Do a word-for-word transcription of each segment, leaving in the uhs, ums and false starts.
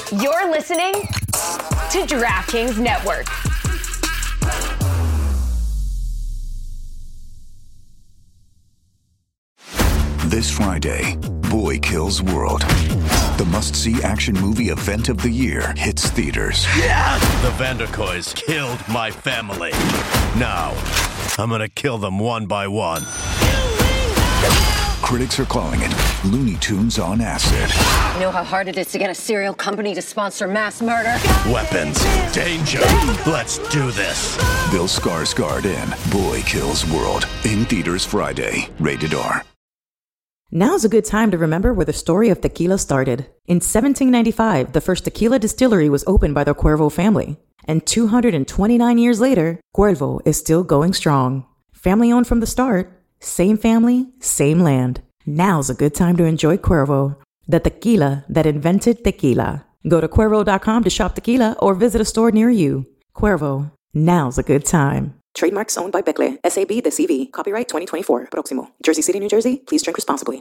You're listening to DraftKings Network. This Friday, Boy Kills World. The must-see action movie event of the year hits theaters. Yeah! The Vanderkoys killed my family. Now, I'm gonna kill them one by one. Critics are calling it Looney Tunes on acid. You know how hard it is to get a serial company to sponsor mass murder? Weapons, danger, let's do this. Bill Skarsgård in Boy Kills World. In theaters Friday. Rated R. Now's a good time to remember where the story of tequila started. In seventeen ninety-five, the first tequila distillery was opened by the Cuervo family. And two hundred twenty-nine years later, Cuervo is still going strong. Family owned from the start, same family, same land. Now's a good time to enjoy Cuervo, the tequila that invented tequila. Go to Cuervo dot com to shop tequila or visit a store near you. Cuervo, now's a good time. Trademarks owned by Becle, S A B The C V. Copyright twenty twenty-four. Proximo. Jersey City, New Jersey. Please drink responsibly.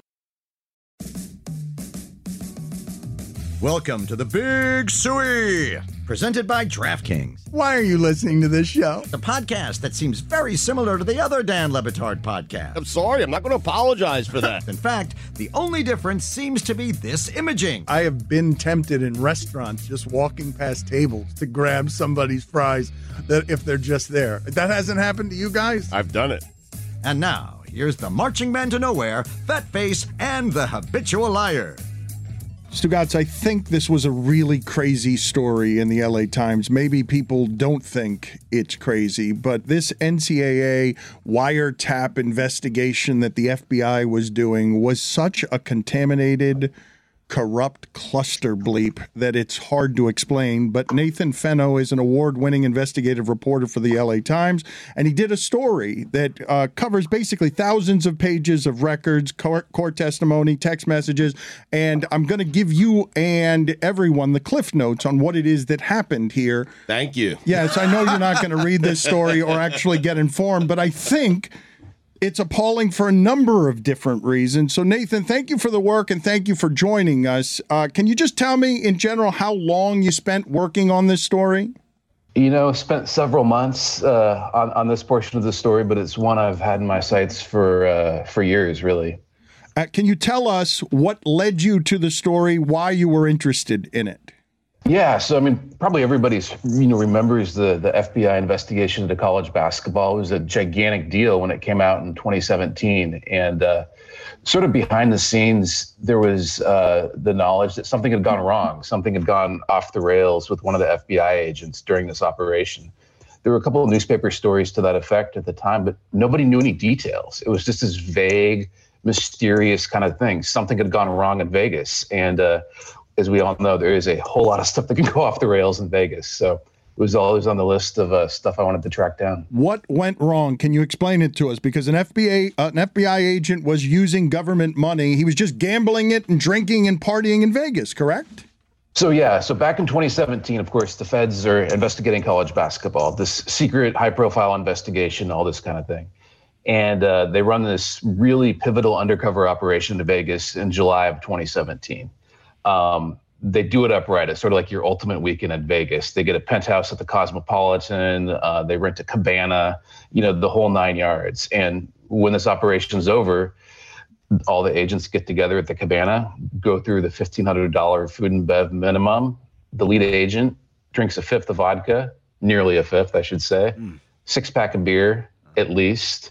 Welcome to the Big Suey, presented by DraftKings. Why are you listening to this show? The podcast that seems very similar to the other Dan Le Batard podcast. I'm sorry, I'm not going to apologize for that. In fact, the only difference seems to be this imaging. I have been tempted in restaurants just walking past tables to grab somebody's fries that if they're just there. That hasn't happened to you guys? I've done it. And now, here's the marching man to nowhere, Fat Face, and the habitual liar. Stugotz, I think this was a really crazy story in the L A Times. Maybe people don't think it's crazy, but this N C double A wiretap investigation that the F B I was doing was such a contaminated, corrupt cluster bleep that it's hard to explain. But Nathan Fenno is an award-winning investigative reporter for the L A Times, and he did a story that uh, covers basically thousands of pages of records, court, court testimony, text messages, and I'm going to give you and everyone the cliff notes on what it is that happened here. Thank you. Yes, I know you're not going to read this story or actually get informed, but I think it's appalling for a number of different reasons. So, Nathan, thank you for the work and thank you for joining us. Uh, can you just tell me, in general, how long you spent working on this story? You know, spent several months uh, on, on this portion of the story, but it's one I've had in my sights for uh, for years, really. Uh, can you tell us what led you to the story, why you were interested in it? Yeah, so I mean, probably everybody's you know remembers the the F B I investigation into college basketball. It was a gigantic deal when it came out in twenty seventeen, and uh, sort of behind the scenes, there was uh, the knowledge that something had gone wrong, something had gone off the rails with one of the F B I agents during this operation. There were a couple of newspaper stories to that effect at the time, but nobody knew any details. It was just this vague, mysterious kind of thing. Something had gone wrong in Vegas, and uh, as we all know, there is a whole lot of stuff that can go off the rails in Vegas. So it was always on the list of uh, stuff I wanted to track down. What went wrong? Can you explain it to us? Because an F B I uh, an F B I agent was using government money. He was just gambling it and drinking and partying in Vegas, correct? So yeah, so back in twenty seventeen, of course, the feds are investigating college basketball, this secret high-profile investigation, all this kind of thing. And uh, they run this really pivotal undercover operation to Vegas in July of twenty seventeen. Um, they do it upright. It's sort of like your ultimate weekend in Vegas. They get a penthouse at the Cosmopolitan. Uh, they rent a cabana, you know, the whole nine yards. And when this operation's over, all the agents get together at the cabana, go through the fifteen hundred dollars food and bev minimum. The lead agent drinks a fifth of vodka, nearly a fifth, I should say, mm. six pack of beer at least,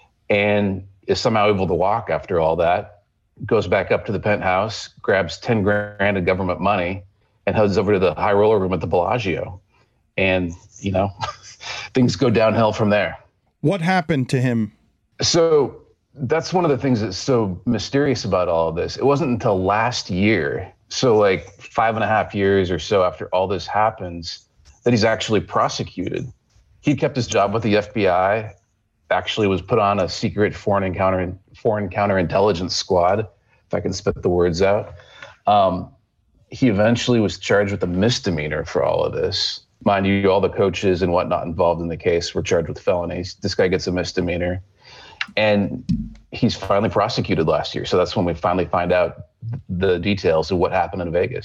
and is somehow able to walk after all that. Goes back up to the penthouse, grabs ten grand of government money, and heads over to the high roller room at the Bellagio. And, you know, things go downhill from there. What happened to him? So that's one of the things that's so mysterious about all of this. It wasn't until last year, so like five and a half years or so after all this happens, that he's actually prosecuted. He kept his job with the F B I, actually was put on a secret foreign encounter foreign counterintelligence squad, if I can spit the words out. Um, he eventually was charged with a misdemeanor for all of this. Mind you, all the coaches and whatnot involved in the case were charged with felonies. This guy gets a misdemeanor. And he's finally prosecuted last year. So that's when we finally find out the details of what happened in Vegas.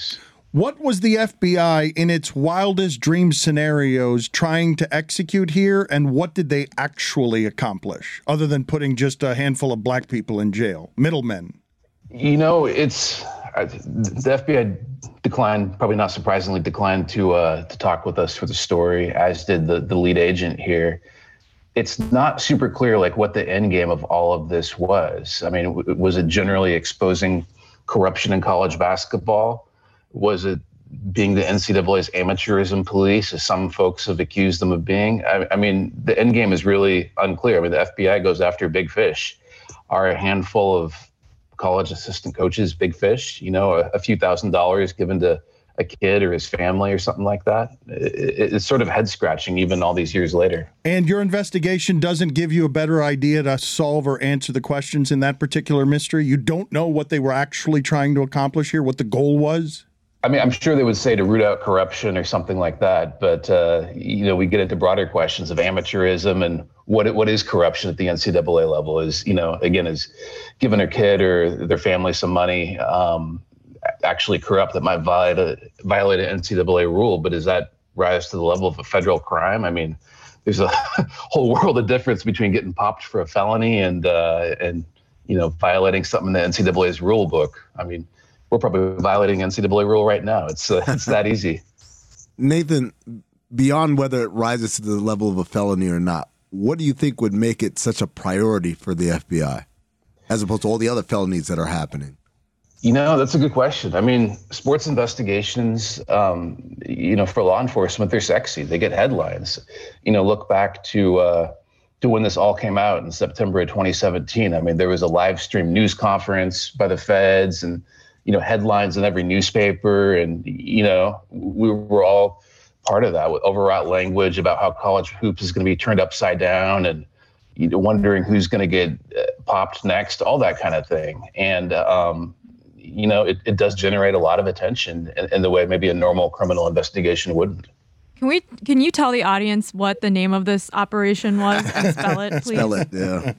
What was the F B I in its wildest dream scenarios trying to execute here, and what did they actually accomplish, other than putting just a handful of black people in jail, middlemen? You know, it's uh, the F B I declined, probably not surprisingly, declined to uh, to talk with us for the story, as did the the lead agent here. It's not super clear, like, what the end game of all of this was. I mean, w- was it generally exposing corruption in college basketball? Was it being the N C double A's amateurism police, as some folks have accused them of being? I, I mean, the end game is really unclear. I mean, the F B I goes after big fish. Are a handful of college assistant coaches big fish? You know, a, a few thousand dollars given to a kid or his family or something like that? It, it's sort of head scratching even all these years later. And your investigation doesn't give you a better idea to solve or answer the questions in that particular mystery? You don't know what they were actually trying to accomplish here, what the goal was? I mean, I'm sure they would say to root out corruption or something like that. But, uh, you know, we get into broader questions of amateurism and what what is corruption at the N C double A level. Is, you know, again, is giving their kid or their family some money um, actually corrupt that might violate a, violate an N C double A rule? But does that rise to the level of a federal crime? I mean, there's a whole world of difference between getting popped for a felony and, uh, and you know, violating something in the N C double A's rule book. I mean, we're probably violating N C double A rule right now. It's uh, it's that easy. Nathan, beyond whether it rises to the level of a felony or not, what do you think would make it such a priority for the F B I, as opposed to all the other felonies that are happening? You know, that's a good question. I mean, sports investigations, um, you know, for law enforcement, they're sexy. They get headlines. You know, look back to uh, to when this all came out in September of twenty seventeen. I mean, there was a live stream news conference by the feds and, you know, headlines in every newspaper. And, you know, we were all part of that with overwrought language about how college hoops is going to be turned upside down and, you know, wondering who's going to get uh, popped next, all that kind of thing. And, um, you know, it, it does generate a lot of attention in, in the way maybe a normal criminal investigation wouldn't. Can we? Can you tell the audience what the name of this operation was and spell it, please? Spell it, yeah.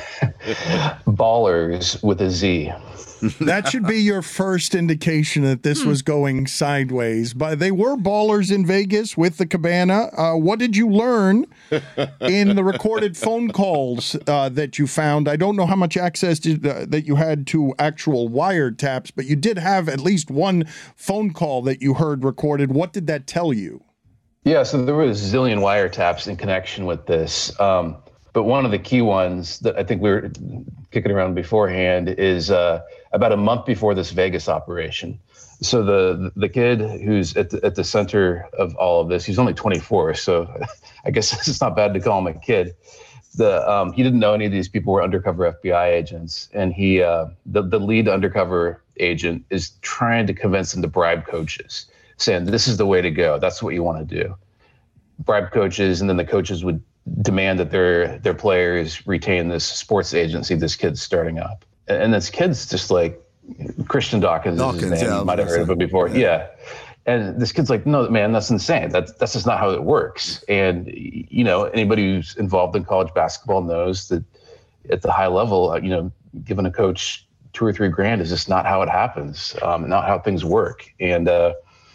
Ballers with a Z. That should be your first indication that this was going sideways. But they were ballers in Vegas with the Cabana. Uh, what did you learn in the recorded phone calls uh, that you found? I don't know how much access did, uh, that you had to actual wiretaps, but you did have at least one phone call that you heard recorded. What did that tell you? Yeah, so there was a zillion wiretaps in connection with this. Um, but one of the key ones that I think we were kicking around beforehand is uh, about a month before this Vegas operation. So the the kid who's at the, at the center of all of this, he's only twenty-four, so I guess it's not bad to call him a kid. The um, he didn't know any of these people were undercover F B I agents, and he uh, the the lead undercover agent is trying to convince him to bribe coaches, saying this is the way to go. That's what you want to do. Bribe coaches, and then the coaches would demand that their their players retain this sports agency this kid's starting up. And this kid's just like, Christian Dawkins, Dawkins is his name. Yeah, you might have heard of him before. Yeah. yeah. And this kid's like, no, man, that's insane. That's, that's just not how it works. And, you know, anybody who's involved in college basketball knows that at the high level, you know, giving a coach two or three grand is just not how it happens, um, not how things work. And uh,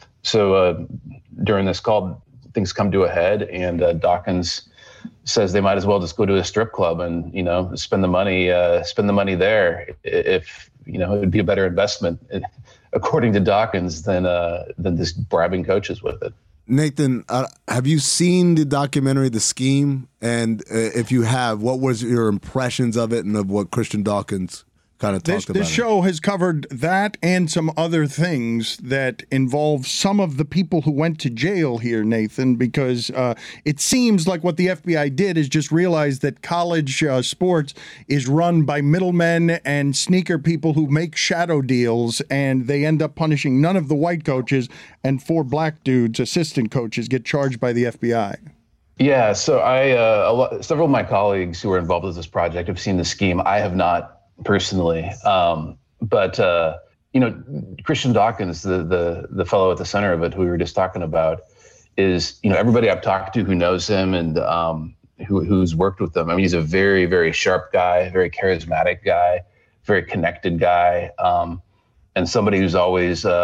so uh, during this call, things come to a head, and uh, Dawkins says they might as well just go to a strip club and, you know, spend the money, uh, spend the money there. If, you know, it would be a better investment, according to Dawkins, than uh, than just bribing coaches with it. Nathan, uh, have you seen the documentary, The Scheme? And uh, if you have, what was your impressions of it and of what Christian Dawkins kind of talked this, about? This show has covered that and some other things that involve some of the people who went to jail here, Nathan, because uh, it seems like what the F B I did is just realize that college uh, sports is run by middlemen and sneaker people who make shadow deals, and they end up punishing none of the white coaches, and four black dudes, assistant coaches, get charged by the F B I. Yeah, so I uh, a lot, several of my colleagues who are involved with this project have seen The Scheme. I have not personally. Um, but, uh, you know, Christian Dawkins, the, the, the fellow at the center of it, who we were just talking about, is, you know, everybody I've talked to who knows him and um, who, who's worked with him. I mean, he's a very, very sharp guy, very charismatic guy, very connected guy, um, and somebody who's always uh,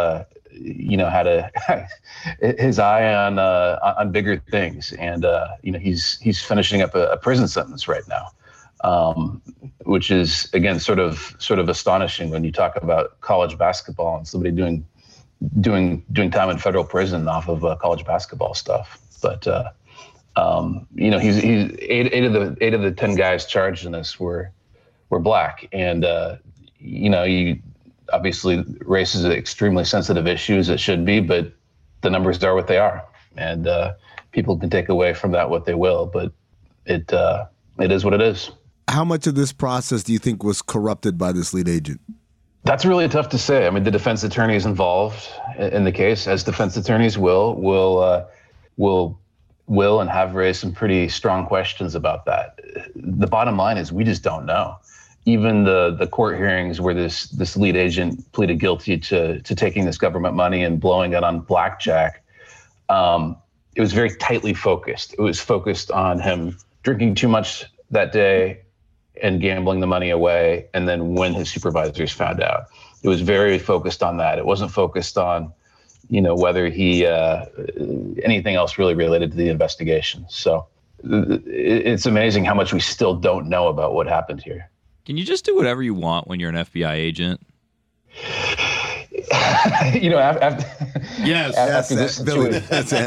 you know, had a his eye on uh, on bigger things, and uh, you know, he's he's finishing up a, a prison sentence right now, um, which is again sort of sort of astonishing when you talk about college basketball and somebody doing doing doing time in federal prison off of uh, college basketball stuff. But uh, um, you know, he's he's eight, eight of the eight of the ten guys charged in this were were black, and uh, you know, you obviously race is an extremely sensitive issue, as it should be, but the numbers are what they are, and uh, people can take away from that what they will, but it uh, it is what it is. How much of this process do you think was corrupted by this lead agent? That's really tough to say. I mean, the defense attorneys involved in the case, as defense attorneys will, will, uh, will, will, and have raised some pretty strong questions about that. The bottom line is we just don't know. Even the the court hearings where this this lead agent pleaded guilty to to taking this government money and blowing it on blackjack, um, it was very tightly focused. It was focused on him drinking too much that day and gambling the money away, and then when his supervisors found out. It was very focused on that. It wasn't focused on, you know, whether he, uh, anything else really related to the investigation. So it's amazing how much we still don't know about what happened here. Can you just do whatever you want when you're an F B I agent? you know, after, yes, after that's, this Billy, that's the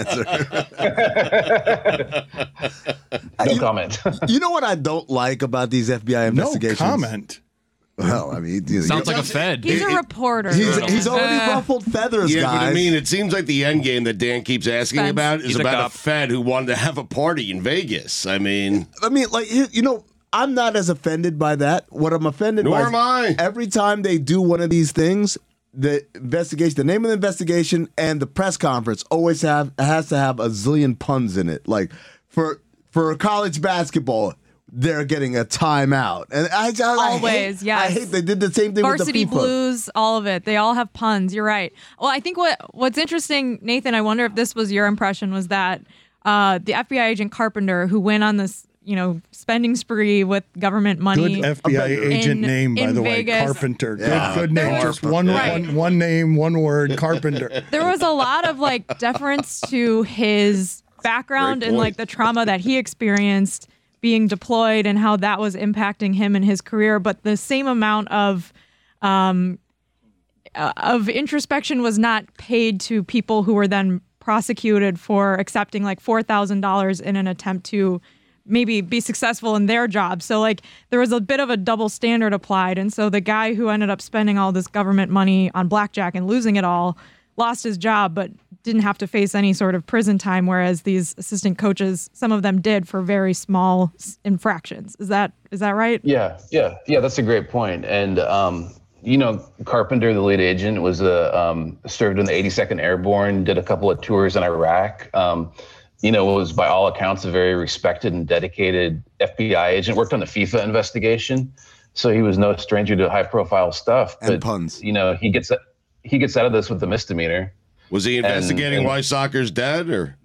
answer. No you, comment. You know what I don't like about these F B I investigations? No comment. Well, I mean, you know, sounds like a Fed. He's It- a reporter. He's, he's already Uh, ruffled feathers, Yeah, guys. but I mean, it seems like the end game that Dan keeps asking Fence. about is He's a about a, cop. Fed who wanted to have a party in Vegas. I mean, I mean, like, you know, I'm not as offended by that. What I'm offended Nor by am I. is every time they do one of these things, the investigation, the name of the investigation, and the press conference always have has to have a zillion puns in it. Like for for college basketball, they're getting a timeout, and I, I Always, I hate, yes. I hate they did the same thing Varsity with the FIFA. Blues, all of it. They all have puns. You're right. Well, I think what what's interesting, Nathan, I wonder if this was your impression, was that uh, the F B I agent Carpenter, who went on this, you know, spending spree with government money. Good F B I agent in- name, by in the Vegas. way, Carpenter. Yeah. Good, good name. There Just was- one, Right. one, one name, one word, Carpenter. There was a lot of like deference to his background Great and point. like the trauma that he experienced being deployed and how that was impacting him and his career. But the same amount of um, uh, of introspection was not paid to people who were then prosecuted for accepting like four thousand dollars in an attempt to maybe be successful in their job. So like there was a bit of a double standard applied. And so the guy who ended up spending all this government money on blackjack and losing it all lost his job, but didn't have to face any sort of prison time, whereas these assistant coaches, some of them did for very small s- infractions. Is that is that right? Yeah, yeah, yeah. That's a great point. And um, you know, Carpenter, the lead agent, was a um, served in the eighty-second Airborne, did a couple of tours in Iraq. Um, you know, was by all accounts a very respected and dedicated F B I agent. Worked on the FIFA investigation, so he was no stranger to high-profile stuff. And But puns. you know, he gets he gets out of this with a misdemeanor. was he investigating and- why soccer's dead, or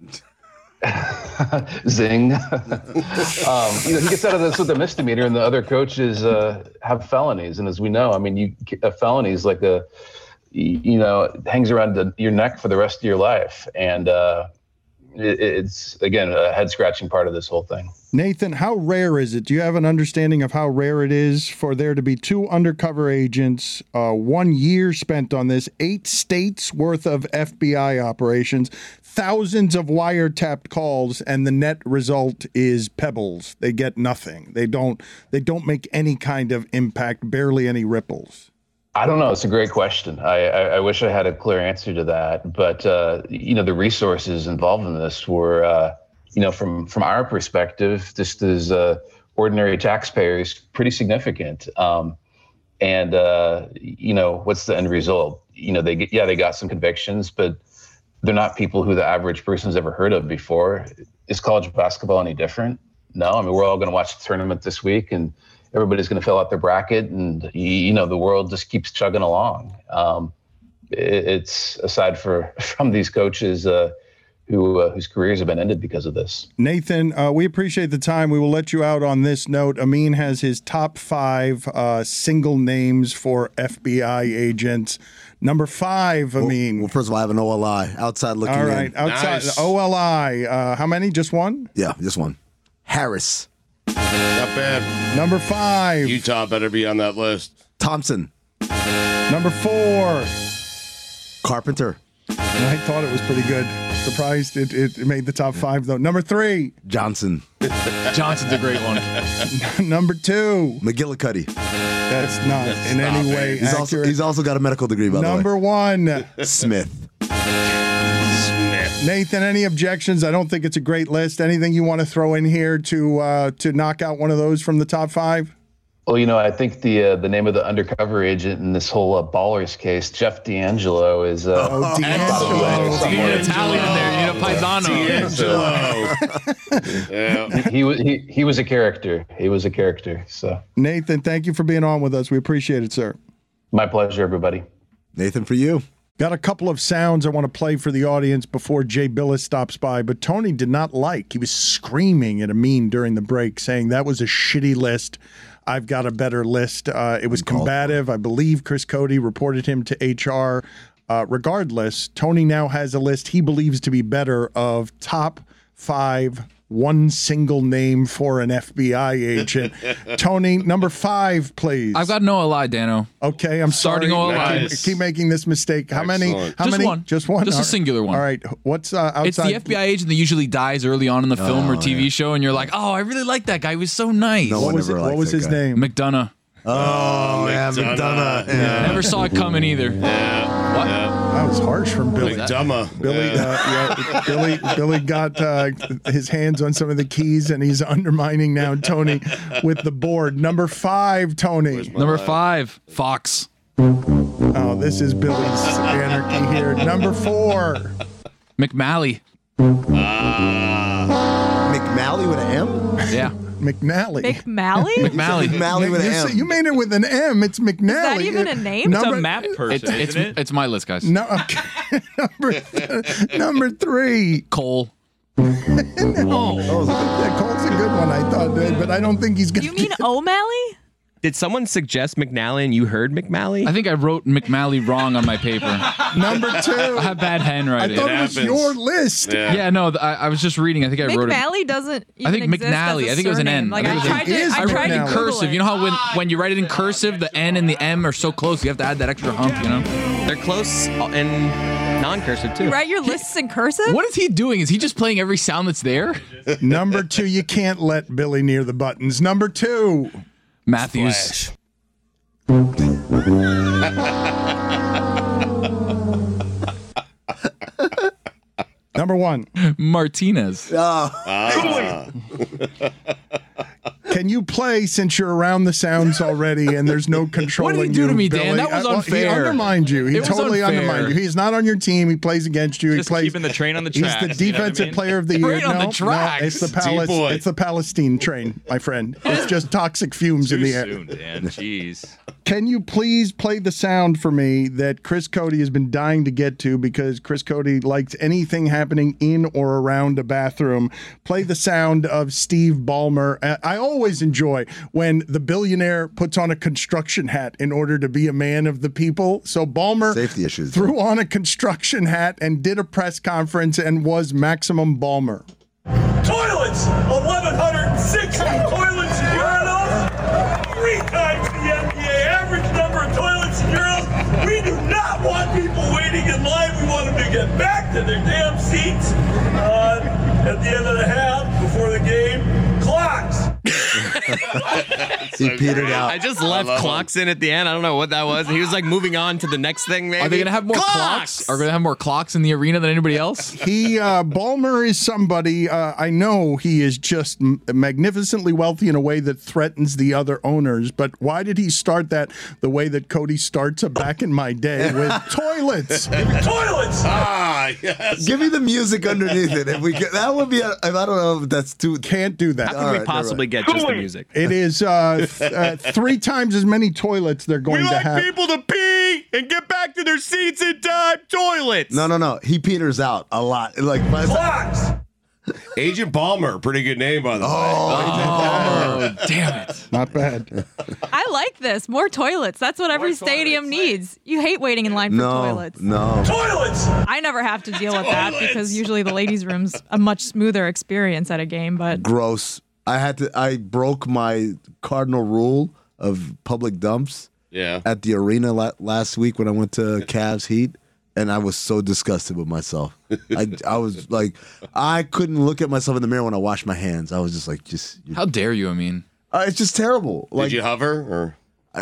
Zing. um, you know, he gets out of this with a misdemeanor, and the other coaches uh, have felonies. And as we know, I mean, you a felony is like a, you know, it hangs around the, your neck for the rest of your life. And uh, it, it's, again, a head scratching part of this whole thing. Nathan, how rare is it? Do you have an understanding of how rare it is for there to be two undercover agents, uh, one year spent on this, eight states worth of F B I operations, thousands of wiretapped calls, and the net result is pebbles? They get nothing. They don't. They don't make any kind of impact. Barely any ripples. I don't know. It's a great question. I, I, I wish I had a clear answer to that. But, uh, you know, the resources involved in this were, uh, you know, from from our perspective, just as uh, ordinary taxpayers, pretty significant. Um, and, uh, you know, what's the end result? You know, they get, yeah, they got some convictions, but they're not people who the average person's ever heard of before. Is college basketball any different? No. I mean, we're all going to watch the tournament this week, and everybody's going to fill out their bracket, and, you know, the world just keeps chugging along. Um, it, it's aside for from these coaches uh, who uh, whose careers have been ended because of this. Nathan, uh, we appreciate the time. We will let you out on this note. Amin has his top five uh, single names for F B I agents. Number five, I well, mean. Well, first of all, I have an O L I outside looking All right, in. outside Nice. O L I. Uh, how many? Just one? Yeah, just one. Harris. Not bad. Number five. Utah better be on that list. Thompson. Number four. Carpenter. I thought it was pretty good. Surprised it, it made the top five, though. Number three. Johnson. Johnson's a great one. Number two. McGillicuddy. That's not That's in not any it. way He's also, accurate. he's also got a medical degree, by Number the one. way. Smith. Smith. Nathan, any objections? I don't think it's a great list. Anything you want to throw in here to uh, to knock out one of those from the top five? Well, you know, I think the uh, the name of the undercover agent in this whole uh, Ballers case, Jeff D'Angelo, is. Uh, Oh, You need an Italian there. You need a paisano. D'Angelo. Yeah. he was he, he was a character. He was a character. So Nathan, thank you for being on with us. We appreciate it, sir. my pleasure, everybody. Nathan, for you. Got a couple of sounds I want to play for the audience before Jay Billis stops by, but Tony did not like. He was screaming at Amin during the break, saying that was a shitty list. I've got a better list. Uh, it was combative. I believe Chris Cody reported him to H R. Uh, regardless, Tony now has a list he believes to be better of top five, one single name for an F B I agent. Tony, number five, please. I've got no lie, Dano. Okay, I'm Starting sorry. O L I. Keep, keep making this mistake. How many? Excellent. How Just many? one. Just one. Just a All right. singular one. All right. What's uh, outside? It's the F B I agent that usually dies early on in the film or T V show, and you're like, oh, I really like that guy. He was so nice. No What one was, it, ever what liked was that his guy. name? McDonough. Oh, yeah, McDonough. McDonough. Yeah. Never saw it coming either. Yeah. What? Yeah. That was harsh from Billy. McDonough. Billy, Yeah. uh, yeah, Billy, Billy got uh, his hands on some of the keys, and he's undermining now Tony with the board. Number five, Tony. Number five, Fox. Oh, this is Billy's anarchy here. Number four. McMalley. McMalley with an M? Yeah. McNally. McMalley? McMalley. McMalley with you, an say- M. you made it with an M. It's McNally. Is that even a name? Number, It's a map person, It's, it's, isn't it? it's my list, guys. No, okay. number, number three. Cole. Oh, that Colt's a good one, I thought, but I don't think he's going You mean O'Malley? Did someone suggest McNally and you heard McMalley? I think I wrote McMalley wrong on my paper. Number two. I have bad I handwriting. thought it was happens. your list. Yeah. yeah, no, th- I, I was just reading. I think I wrote it. McMalley doesn't even I think exist McNally. as a I think it was an surname. N. Like, I I, think it was tried an- to, It is I I tried wrote it to in McNally. Google cursive. it. You know how when, when you write it in cursive, the N and the M are so close, you have to add that extra hump, you know? They're close and non-cursive too. You write your lists in cursive? What is he doing? Is he just playing every sound that's there? Number two, you can't let Billy near the buttons. Number two. Matthews. Number one. Martinez. Ah. Can you play since you're around the sounds already and there's no controlling What did he do to me, Billy? Dan? That was Uh, well, unfair. He undermined you. He It was totally unfair. undermined you. He's not on your team. He plays against you. Just he plays keeping the train on the He's tracks, the you know what I defensive mean? player of the year. Right on no, the tracks. no, it's the Palis- D-boy. It's the Palestine train, my friend. It's just toxic fumes in Too the air. soon, Dan. Jeez. Can you please play the sound for me that Chris Cody has been dying to get to because Chris Cody likes anything happening in or around a bathroom? Play the sound of Steve Ballmer. Uh, I always enjoy when the billionaire puts on a construction hat in order to be a man of the people. So Ballmer Safety issues. threw on a construction hat and did a press conference and was Maximum Ballmer. Toilets! eleven sixty toilets and urinals! Three times the N B A average number of toilets and urinals! We do not want people waiting in line. We want them to get back to their damn seats uh, at the end of the half, before the game. Clocks! He petered out. I just left clocks in at the end. I don't know what that was. He was like moving on to the next thing. Maybe. Are they going to have more clocks? Are going to have more clocks in the arena than anybody else? He uh, Ballmer is somebody uh, I know he is just m- magnificently wealthy in a way that threatens the other owners. But why did he start that the way that Cody starts a back in my day with toilets? Toilets! Ah, yes. Give me the music underneath it. If we could, that would be. A, I don't know if that's too. Can't do that. How can All we right, possibly never get just the music? It is uh, th- uh, three times as many toilets they're going We to like have. people to pee and get back to their seats in time. Toilets. No, no, no. He peters out a lot. Like by the time- Clocks! Agent Palmer, pretty good name, by the way. Oh, damn it. Not bad. I like this. More toilets. That's what every stadium needs. You hate waiting in line for No, toilets. no. Toilets! I never have to deal with that because usually the ladies' room's a much smoother experience at a game, but Gross. I had to. I broke my cardinal rule of public dumps. Yeah. At the arena la- last week when I went to Cavs Heat, and I was so disgusted with myself. I I was like, I couldn't look at myself in the mirror when I washed my hands. I was just like, just How dare you? I mean, uh, it's just terrible. Like, Did you hover or?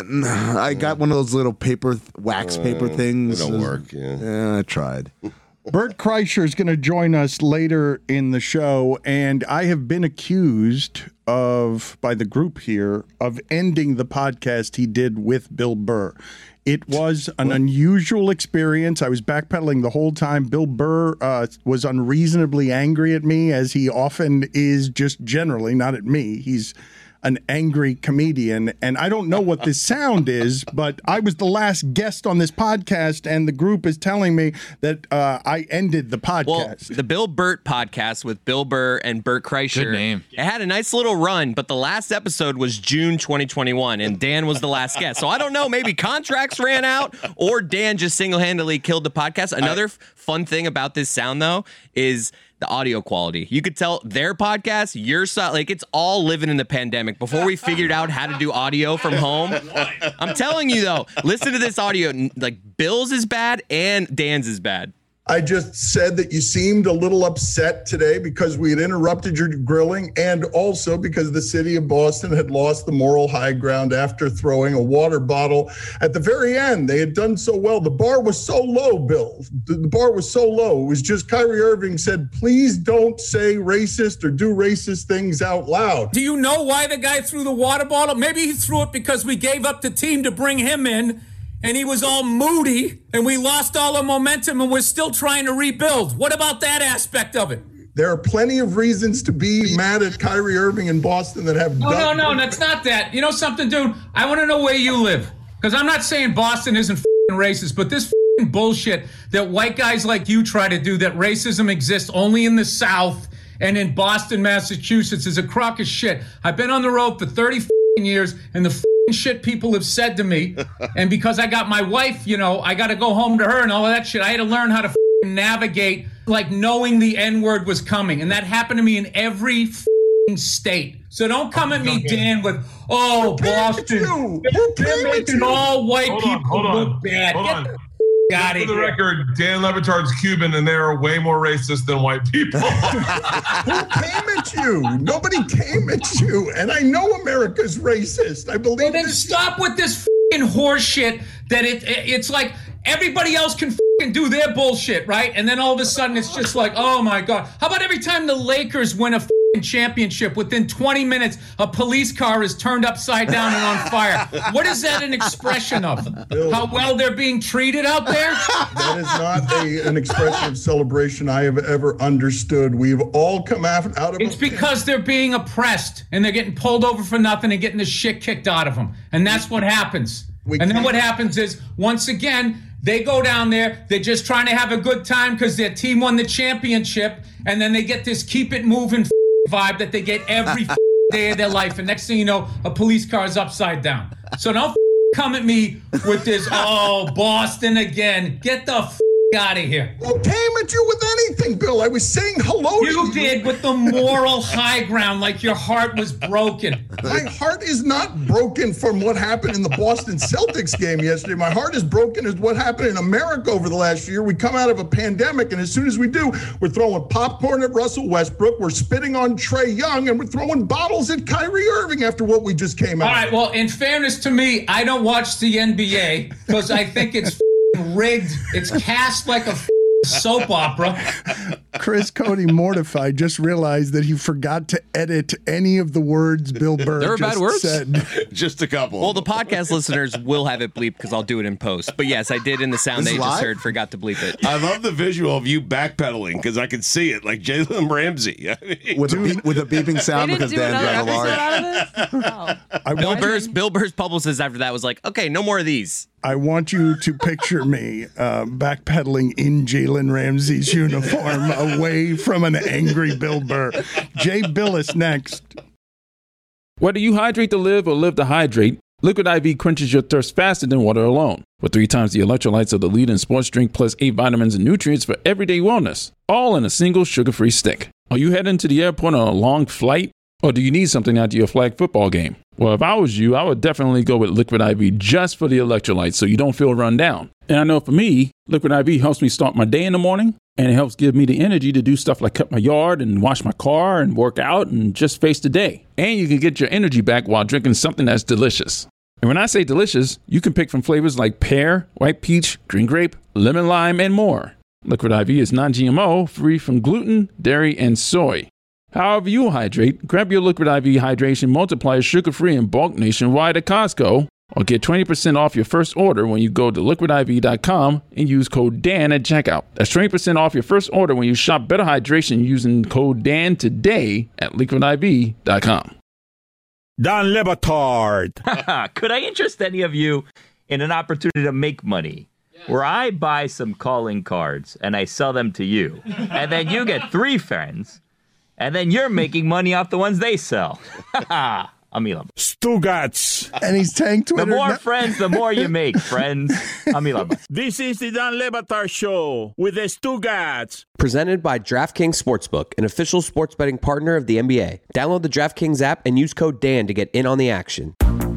I, I got one of those little paper wax paper Uh, things. they don't work, yeah. Yeah, I tried. Bert Kreischer is going to join us later in the show, and I have been accused of, by the group here, of ending the podcast he did with Bill Burr. It was an unusual experience. I was backpedaling the whole time. Bill Burr uh, was unreasonably angry at me, as he often is just generally, not at me. He's an angry comedian, and I don't know what this sound is, but I was the last guest on this podcast, and the group is telling me that uh, I ended the podcast. Well, the Bill Burt podcast with Bill Burr and Bert Kreischer. Good name. It had a nice little run, but the last episode was June twenty twenty-one, and Dan was the last guest. So I don't know, maybe contracts ran out, or Dan just single-handedly killed the podcast. Another I, fun thing about this sound, though, is the audio quality. You could tell their podcast, your side, like it's all living in the pandemic. Before we figured out how to do audio from home, I'm telling you though, listen to this audio. Like Bill's is bad and Dan's is bad. I just said that you seemed a little upset today because we had interrupted your grilling, and also because the city of Boston had lost the moral high ground after throwing a water bottle at the very end. They had done so well. The bar was so low, Bill. The bar was so low. It was just Kyrie Irving said, please don't say racist or do racist things out loud. Do you know why the guy threw the water bottle? Maybe he threw it because we gave up the team to bring him in, and he was all moody, and we lost all the momentum, and we're still trying to rebuild. What about that aspect of it? There are plenty of reasons to be mad at Kyrie Irving in Boston that have No, done- no, no, that's not that. You know something, dude? I want to know where you live. Because I'm not saying Boston isn't f***ing racist, but this f***ing bullshit that white guys like you try to do, that racism exists only in the South and in Boston, Massachusetts, is a crock of shit. I've been on the road for thirty f***ing years, and the f***ing shit people have said to me, and because I got my wife, you know, I got to go home to her and all of that shit, I had to learn how to f***ing navigate, like knowing the N-word was coming, and that happened to me in every f***ing state. So don't come at me, Dan, with, oh, Boston, they're making all white Hold on, people hold on, look bad. hold Get on. the f- out of For the here. record, Dan Le Batard's Cuban, and they are way more racist than white people. Who came at you? Nobody came at you. And I know America's racist. I believe Well, then this. stop with this f***ing horse shit that it, it it's like everybody else can f***ing do their bullshit, right? And then all of a sudden it's just like, oh my God. How about every time the Lakers win a f***ing championship, within twenty minutes, a police car is turned upside down and on fire? What is that an expression of? How well they're being treated out there? That is not a, an expression of celebration I have ever understood. We've all come out, out of It's because they're being oppressed and they're getting pulled over for nothing and getting the shit kicked out of them. And that's what happens. And then what happens is, once again, they go down there, they're just trying to have a good time because their team won the championship, and then they get this keep it moving vibe that they get every day of their life. And next thing you know, a police car is upside down. So don't come at me with this, oh, Boston again. Get the f- out of here. Who came at you with anything, Bill? I was saying hello to you. You did with the moral high ground, like your heart was broken. My heart is not broken from what happened in the Boston Celtics game yesterday. My heart is broken as what happened in America over the last year. We come out of a pandemic, and as soon as we do, we're throwing popcorn at Russell Westbrook, we're spitting on Trae Young, and we're throwing bottles at Kyrie Irving after what we just came out All right, of. well, in fairness to me, I don't watch the N B A because I think it's rigged. It's cast like a soap opera. Chris Cody, mortified, just realized that he forgot to edit any of the words Bill Burr There were just bad words? said. Just a couple. Well, the podcast listeners will have it bleeped because I'll do it in post. But yes, I did in the sound This they is just live? heard, forgot to bleep it. I love the visual of you backpedaling because I can see it like Jalen Ramsey. I mean, With a, beep, with a beeping sound because Dan's got a large. Bill Burr's, Bill Burr's publicist after that was like, okay, no more of these. I want you to picture me uh, backpedaling in Jalen Ramsey's uniform away from an angry Bill Burr. Jay Billis next. Whether you hydrate to live or live to hydrate, Liquid I V quenches your thirst faster than water alone. With three times the electrolytes of the leading sports drink plus eight vitamins and nutrients for everyday wellness, all in a single sugar-free stick. Are you heading to the airport on a long flight? Or do you need something after your flag football game? Well, if I was you, I would definitely go with Liquid I V just for the electrolytes so you don't feel run down. And I know for me, Liquid I V helps me start my day in the morning, and it helps give me the energy to do stuff like cut my yard and wash my car and work out and just face the day. And you can get your energy back while drinking something that's delicious. And when I say delicious, you can pick from flavors like pear, white peach, green grape, lemon lime, and more. Liquid I V is non G M O, free from gluten, dairy, and soy. However you hydrate, grab your Liquid I V Hydration Multiplier sugar-free in bulk nationwide at Costco, or get twenty percent off your first order when you go to liquid I V dot com and use code Dan at checkout. That's twenty percent off your first order when you shop Better Hydration using code Dan today at liquid I V dot com. Don Le Batard. Could I interest any of you in an opportunity to make money? Where I buy some calling cards and I sell them to you, and then you get three friends, and then you're making money off the ones they sell. I'm Elon. Stugats. And he's tank Twitter. The more friends, the more you make, friends. I'm Elon. This is the Don Le Batard Show with the Stugats. Presented by DraftKings Sportsbook, an official sports betting partner of the N B A. Download the DraftKings app and use code Dan to get in on the action.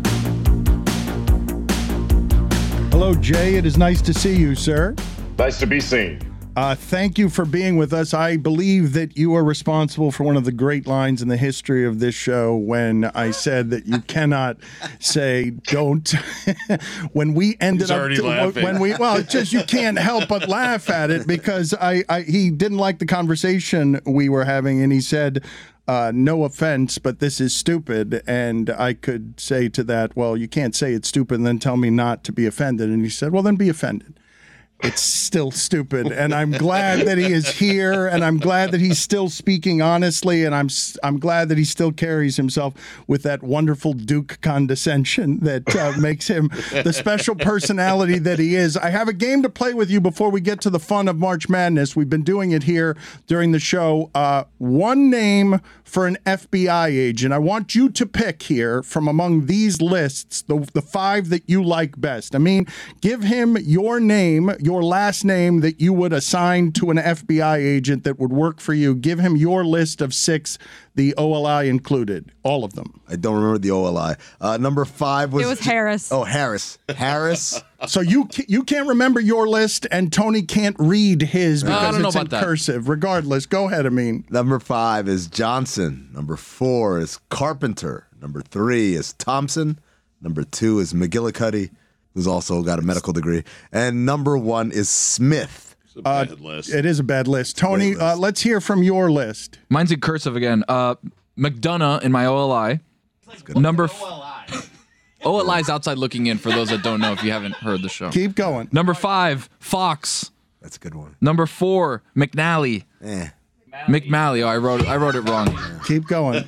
Hello, Jay. It is nice to see you, sir. Nice to be seen. Uh, thank you for being with us. I believe that you are responsible for one of the great lines in the history of this show when I said that you cannot say don't. When we ended He's up already to, laughing. when we well, it's just you can't help but laugh at it because I, I he didn't like the conversation we were having, and he said, Uh, no offense, but this is stupid. And I could say to that, well, you can't say it's stupid and then tell me not to be offended. And he said, well, then be offended. It's still stupid. And I'm glad that he is here, and I'm glad that he's still speaking honestly, and I'm I'm glad that he still carries himself with that wonderful Duke condescension that uh, makes him the special personality that he is. I have a game to play with you before we get to the fun of March Madness. We've been doing it here during the show. Uh, one name for an F B I agent. I want you to pick here from among these lists the, the five that you like best. I mean, give him your name, your last name that you would assign to an F B I agent that would work for you. Give him your list of six, the O L I included, all of them. I don't remember the O L I. Uh, number five was... It was Harris. Oh, Harris. Harris. So you you can't remember your list, and Tony can't read his because I don't know it's in about that. cursive. Regardless, go ahead, Amin. Number five is Johnson. Number four is Carpenter. Number three is Thompson. Number two is McGillicuddy, who's also got a medical degree. And number one is Smith. It's a bad uh, list. It is a bad list. Tony, list. Uh, let's hear from your list. Mine's in cursive again. Uh, McDonough in my O L I. Number f- O L I is outside looking in for those that don't know if you haven't heard the show. Keep going. Number five, Fox. That's a good one. Number four, McNally. Eh. McMalley. Oh, I wrote it. I wrote it wrong. Keep going.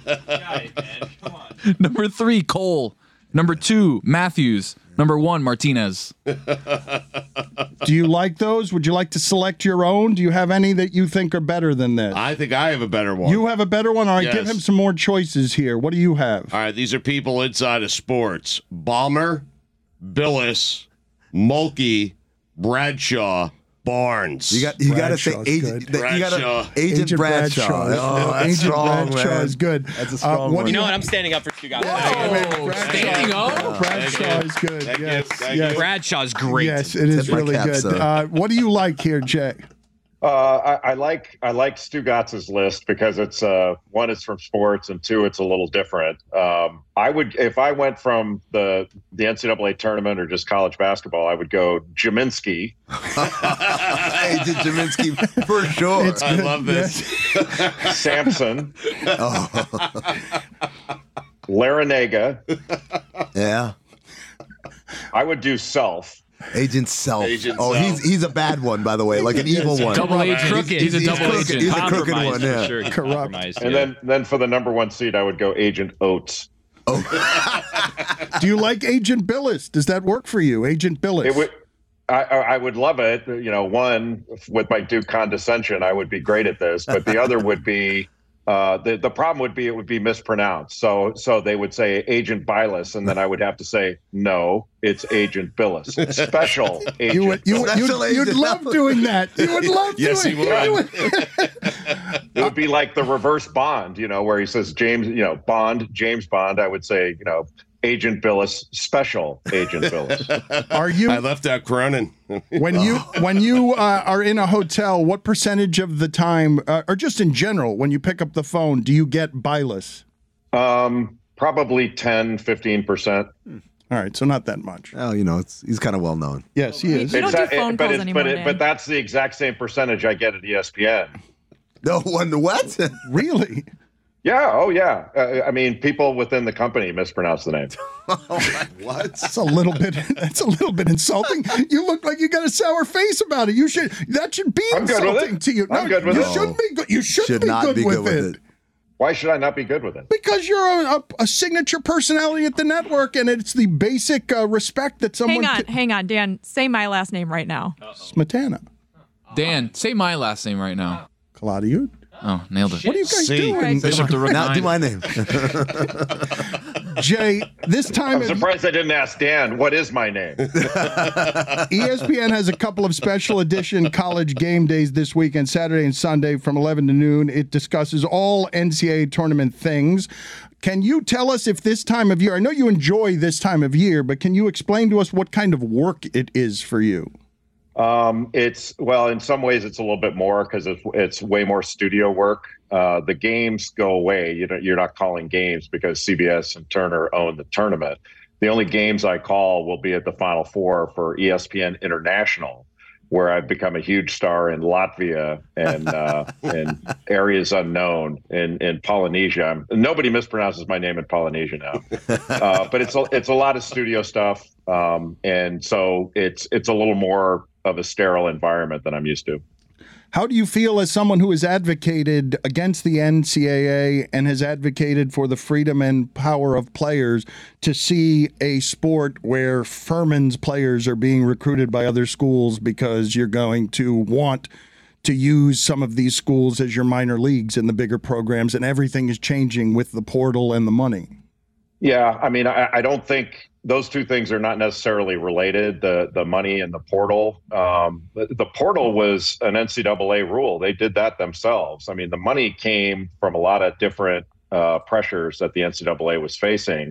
Number three, Cole. Number two, Matthews. Number one, Martinez. Do you like those? Would you like to select your own? Do you have any that you think are better than this? I think I have a better one. You have a better one? All right, Yes. give him some more choices here. What do you have? All right, these are people inside of sports. Balmer, Billis, Mulkey, Bradshaw, Barnes. You got you got to say Bradshaw's agent. good. You got Bradshaw. agent, Agent Bradshaw. Bradshaw. Oh, that's Agent strong, Bradshaw man. is good. That's a Uh, strong what one. do You know what? I'm standing up for you guys. Oh, standing up? Bradshaw is good. Thank you. Yes, Thank yes. you. Bradshaw's great. Yes, it is Tip my really cap, good. son. Uh, what do you like here, Jay? Uh, I, I like I like Stugatz's list because it's uh, one, it's from sports, and two, it's a little different. Um, I would, if I went from the the N C double A tournament or just college basketball, I would go Jaminski. Agent Jaminski for sure. It's I good. love this. Sampson, Oh. Larinaga. Yeah. I would do Self. Agent Self. Agent oh, Self. he's he's a bad one, by the way, like an evil one. Double agent. Crooked. He's a He's double crooked. agent. He's a crooked Compromised one, for yeah. sure. Corrupt. Compromised, And yeah. then then for the number one seed, I would go Agent Oates. Do you like Agent Billis? Does that work for you, Agent Billis? It would. I, I would love it. You know, one, with my Duke condescension, I would be great at this. But the other would be uh, the the problem would be it would be mispronounced. So so they would say Agent Billis, and then I would have to say no, it's Agent Billis, special agent. You would, you would, you'd, you'd love doing that. You would love Yes, doing he would. It would be like the reverse Bond, you know, where he says James, you know, Bond, James Bond. I would say, you know, Agent Billis, special Agent Billis. Are you? I left out Cronin. When you when you uh, are in a hotel, what percentage of the time, uh, or just in general, when you pick up the phone, do you get Bilus? Um, probably ten, fifteen percent. All right, so not that much. Oh, you know, it's, he's kind of well known. Yes, he is. We don't do phone but calls it- anymore, But, it, Dan. but that's the exact same percentage I get at E S P N. No wonder what? Really? Yeah. Oh, yeah. Uh, I mean, people within the company mispronounce the name. What? That's a little bit. That's a little bit insulting. You look like you got a sour face about it. You should. That should be I'm good with insulting it. to you. I'm good with you it. shouldn't be good. You shouldn't Should be, not good, be with good with it. it. Why should I not be good with it? Because you're a, a, a signature personality at the network, and it's the basic uh, respect that someone. Hang on, ca- hang on, Dan. Say my last name right now. Smetana. Dan, say my last name right now. Claudio. Oh, nailed it. What are you guys See? doing? Bishop the Rook Now nine. do my name. Jay, this time I'm at surprised I didn't ask Dan, what is my name? E S P N has a couple of special edition college game days this weekend, Saturday and Sunday from eleven to noon. It discusses all N C double A tournament things. Can you tell us if this time of year, I know you enjoy this time of year, but can you explain to us what kind of work it is for you? Um, it's well, in some ways, it's a little bit more because it's it's way more studio work. Uh, the games go away. You know, you're not calling games because C B S and Turner own the tournament. The only games I call will be at the Final Four for E S P N International, where I've become a huge star in Latvia and uh, and areas unknown in in Polynesia. I'm, nobody mispronounces my name in Polynesia now, uh, but it's a, it's a lot of studio stuff, um, and so it's it's a little more of a sterile environment than I'm used to. How do you feel as someone who has advocated against the N C double A and has advocated for the freedom and power of players to see a sport where Furman's players are being recruited by other schools because you're going to want to use some of these schools as your minor leagues in the bigger programs, and everything is changing with the portal and the money? Yeah, I mean, I, I don't think those two things are not necessarily related, the the money and the portal. Um, the, the portal was an N C double A rule. They did that themselves. I mean, the money came from a lot of different uh, pressures that the N C double A was facing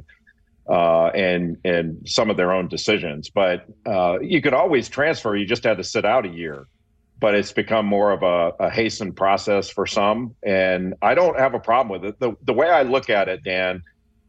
uh, and, and some of their own decisions. But uh, you could always transfer. You just had to sit out a year. But it's become more of a, a hastened process for some. And I don't have a problem with it. The, the way I look at it, Dan,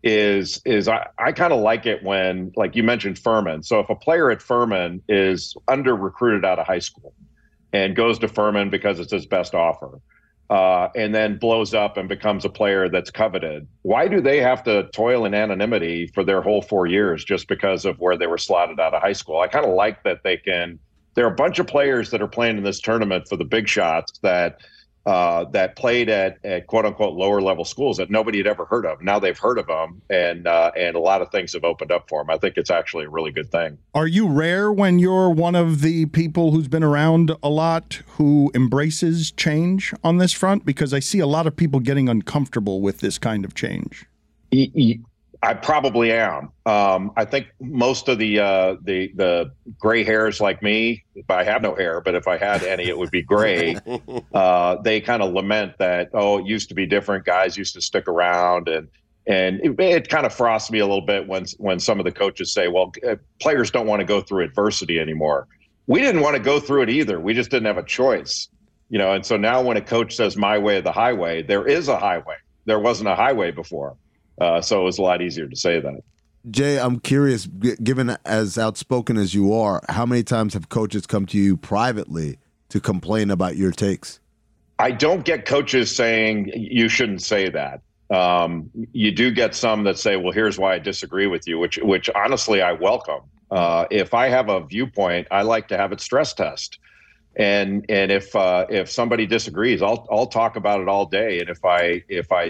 is is I, I kind of like it when, like you mentioned, Furman. So if a player at Furman is under recruited out of high school and goes to Furman because it's his best offer, uh, and then blows up and becomes a player that's coveted, why do they have to toil in anonymity for their whole four years just because of where they were slotted out of high school? I kind of like that they can. There are a bunch of players that are playing in this tournament for the big shots that Uh, that played at, at quote unquote lower level schools that nobody had ever heard of. Now they've heard of them, and uh, and a lot of things have opened up for them. I think it's actually a really good thing. Are you rare when you're one of the people who's been around a lot who embraces change on this front? Because I see a lot of people getting uncomfortable with this kind of change. E- e- I probably am. Um, I think most of the uh, the the gray hairs like me, I have no hair, but if I had any, it would be gray. Uh, they kind of lament that, oh, it used to be different. Guys used to stick around, and and it, it kind of frosts me a little bit when when some of the coaches say, well, uh, players don't want to go through adversity anymore. We didn't want to go through it either. We just didn't have a choice, you know. And so now when a coach says my way or the highway, there is a highway. There wasn't a highway before. Uh, so it was a lot easier to say that. Jay, I'm curious, g- given as outspoken as you are, how many times have coaches come to you privately to complain about your takes? I don't get coaches saying you shouldn't say that. Um, you do get some that say, well, here's why I disagree with you, which which honestly I welcome. Uh, if I have a viewpoint, I like to have it stress test. And and if uh, if somebody disagrees, I'll I'll talk about it all day. And if I if I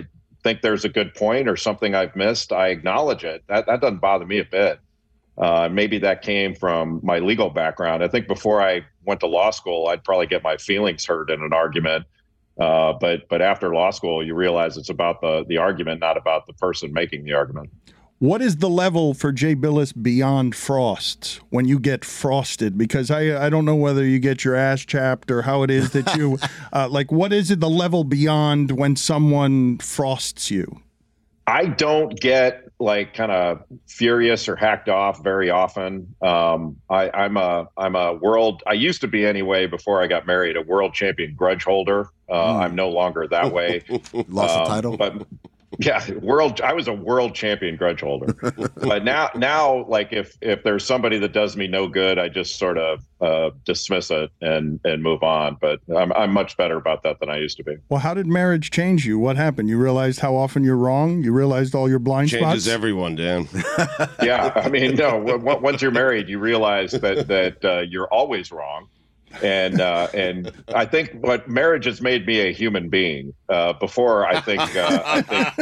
think there's a good point or something I've missed, I acknowledge it. That that doesn't bother me a bit. Uh, maybe that came from my legal background. I think before I went to law school, I'd probably get my feelings hurt in an argument. Uh, but but after law school, you realize it's about the the argument, not about the person making the argument. What is the level for Jay Billis beyond frost when you get frosted? Because I I don't know whether you get your ass chapped or how it is that you uh, like. What is it the level beyond when someone frosts you? I don't get like kind of furious or hacked off very often. Um, I, I'm a I'm a world. I used to be anyway before I got married, a world champion grudge holder. Uh, mm. I'm no longer that way. Lost um, the title, but. Yeah, world. I was a world champion grudge holder, but now, now, like if if there's somebody that does me no good, I just sort of uh, dismiss it and and move on. But I'm I'm much better about that than I used to be. Well, how did marriage change you? What happened? You realized how often you're wrong. You realized all your blind Changes spots. Changes everyone, Dan. Yeah, I mean, no. W- once you're married, you realize that that uh, you're always wrong. And uh, and I think what marriage has made me a human being. Uh, before, I think uh, I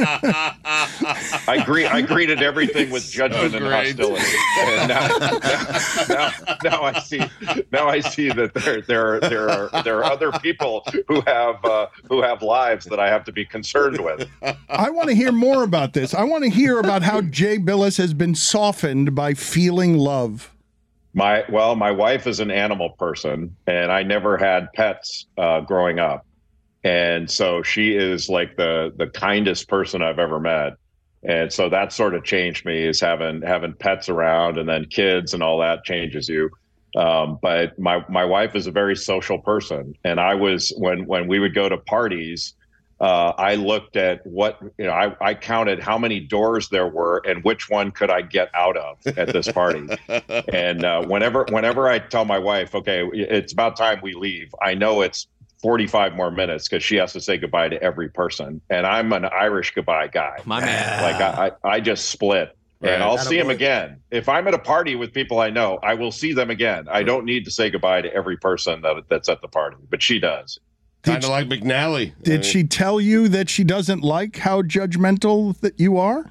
think I, gre- I greeted everything with judgment oh, and hostility. And now, now, now, now I see now I see that there there there are there are other people who have uh, who have lives that I have to be concerned with. I want to hear more about this. I want to hear about how Jay Billis has been softened by feeling love. My well, my wife is an animal person, and I never had pets uh, growing up, and so she is like the the kindest person I've ever met, and so that sort of changed me. Is having having pets around, and then kids and all that changes you. Um, but my my wife is a very social person, and I was when when we would go to parties. Uh, I looked at what, you know, I, I counted how many doors there were and which one could I get out of at this party. And uh, whenever whenever I tell my wife, okay, it's about time we leave, I know it's forty-five more minutes because she has to say goodbye to every person. And I'm an Irish goodbye guy. My man. Like I, I, I just split. Right. And I'll Attaboy. see them again. If I'm at a party with people I know, I will see them again. I don't need to say goodbye to every person that, that's at the party, but she does. Kind of like McNally. Did I mean, she tell you that she doesn't like how judgmental that you are?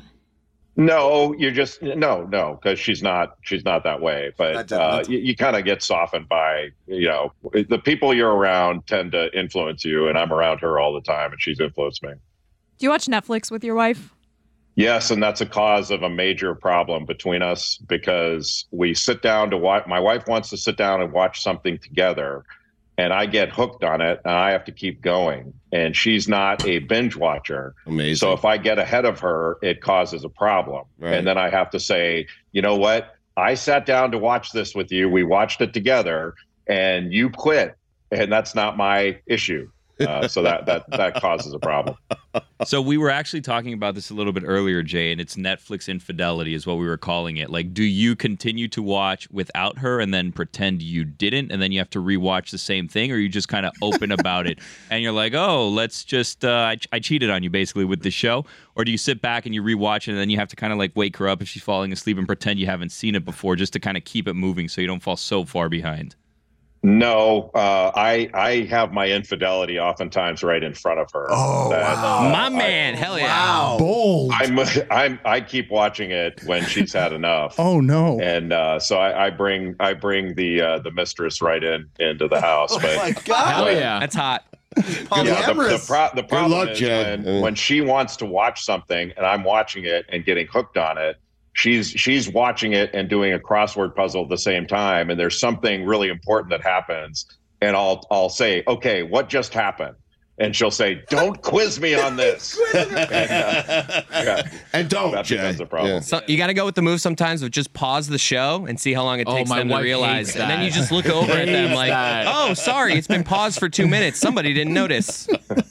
No, you're just no, no, because she's not. She's not that way. But uh, you, you kind of get softened by, you know, the people you're around tend to influence you, and I'm around her all the time, and she's influenced me. Do you watch Netflix with your wife? Yes, and that's a cause of a major problem between us because we sit down to watch. My wife wants to sit down and watch something together. And I get hooked on it, and I have to keep going. And she's not a binge watcher. Amazing. So if I get ahead of her, it causes a problem. Right. And then I have to say, you know what? I sat down to watch this with you. We watched it together, and you quit. And that's not my issue. Uh, so that, that that causes a problem. So we were actually talking about this a little bit earlier, Jay, and it's Netflix infidelity is what we were calling it. Like, do you continue to watch without her and then pretend you didn't, and then you have to rewatch the same thing, or are you just kind of open about it and you're like, oh, let's just, uh, I, I cheated on you basically with the show? Or do you sit back and you rewatch it and then you have to kind of like wake her up if she's falling asleep and pretend you haven't seen it before just to kind of keep it moving so you don't fall so far behind? No, uh, I I have my infidelity oftentimes right in front of her. Oh, that, wow. uh, My man, I, hell yeah. Wow. Bold. I'm I'm I keep watching it when she's had enough. Oh no. And uh, so I, I bring I bring the uh, the mistress right in into the house. Oh but my God. Hell yeah. That's hot. yeah, the, the, pro- the problem luck, is Jay. when, when she wants to watch something and I'm watching it and getting hooked on it. She's she's watching it and doing a crossword puzzle at the same time, and there's something really important that happens, and I'll I'll say, okay, what just happened? And she'll say, don't quiz me on this. and, uh, yeah. and don't, that Jay. becomes a problem. Yeah. So you got to go with the move sometimes of just pause the show and see how long it Oh, takes my them to wife realize. hates And then that. you just look over at them Hates like, that. oh, sorry, it's been paused for two minutes. Somebody didn't notice.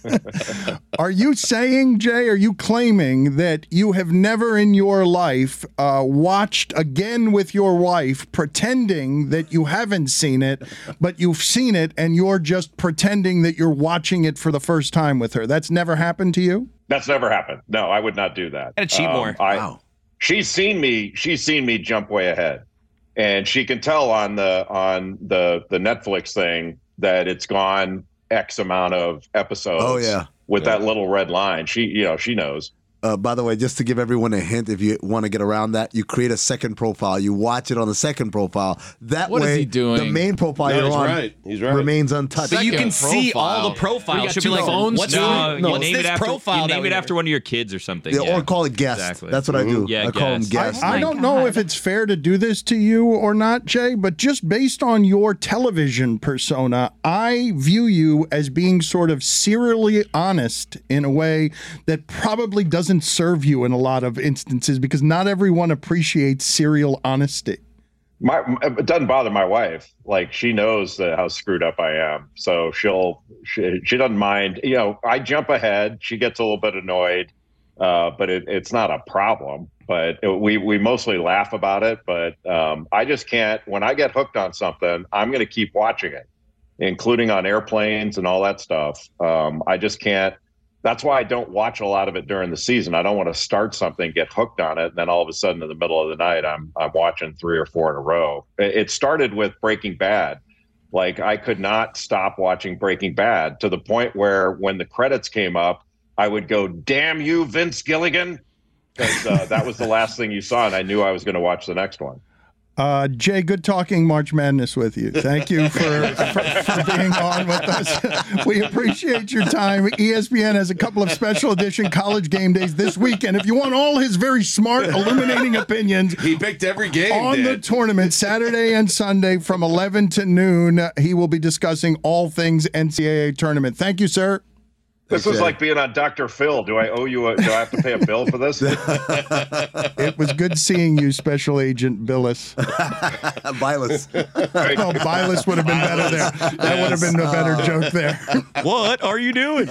Are you saying, Jay, are you claiming that you have never in your life uh, watched again with your wife, pretending that you haven't seen it, but you've seen it and you're just pretending that you're watching it for the first time with her? That's never happened to you? That's never happened. No, I would not do that. Gotta cheat more. I, Wow. She's seen me. She's seen me jump way ahead, and she can tell on the on the the Netflix thing that it's gone X amount of episodes. Oh, yeah. with that little red line. She, you know, she knows. Uh, by the way, just to give everyone a hint, if you want to get around that, you create a second profile. You watch it on the second profile. That What is way, he doing? the main profile No, you're he's on right. He's right. remains untouched. But you can Second see all profile. the profiles. We got She'll two be like, phones, what's, too? No, No, you what's name this it after, profile you that name we it after one of your kids or something. Yeah, yeah. or call it guest. Exactly. That's what I do. Yeah, I call him guest. guest. I don't know if it's fair to do this to you or not, Jay, but just based on your television persona, I view you as being sort of serially honest in a way that probably doesn't serve you in a lot of instances because not everyone appreciates serial honesty. My, it doesn't bother my wife. Like, she knows that how screwed up I am. So she'll, she, she doesn't mind. You know, I jump ahead. She gets a little bit annoyed, uh, but it, it's not a problem. But it, we, we mostly laugh about it. But um, I just can't, when I get hooked on something, I'm going to keep watching it, including on airplanes and all that stuff. Um, I just can't. That's why I don't watch a lot of it during the season. I don't want to start something, get hooked on it, and then all of a sudden in the middle of the night, I'm I'm watching three or four in a row. It started with Breaking Bad. Like, I could not stop watching Breaking Bad to the point where when the credits came up, I would go, "Damn you, Vince Gilligan," because uh, that was the last thing you saw, and I knew I was going to watch the next one. Uh, Jay, good talking March Madness with you. Thank you for, for, for being on with us. We appreciate your time. E S P N has a couple of special edition college game days this weekend. If you want all his very smart, illuminating opinions, he picked every game on Dan. the tournament, Saturday and Sunday from eleven to noon. He will be discussing all things N C double A tournament. Thank you, sir. This was like being on Doctor Phil. Do I owe you a, do I have to pay a bill for this? It was good seeing you, Special Agent Billis. Billis. No, Billis would have been better there. That would have been a better joke there. What are you doing?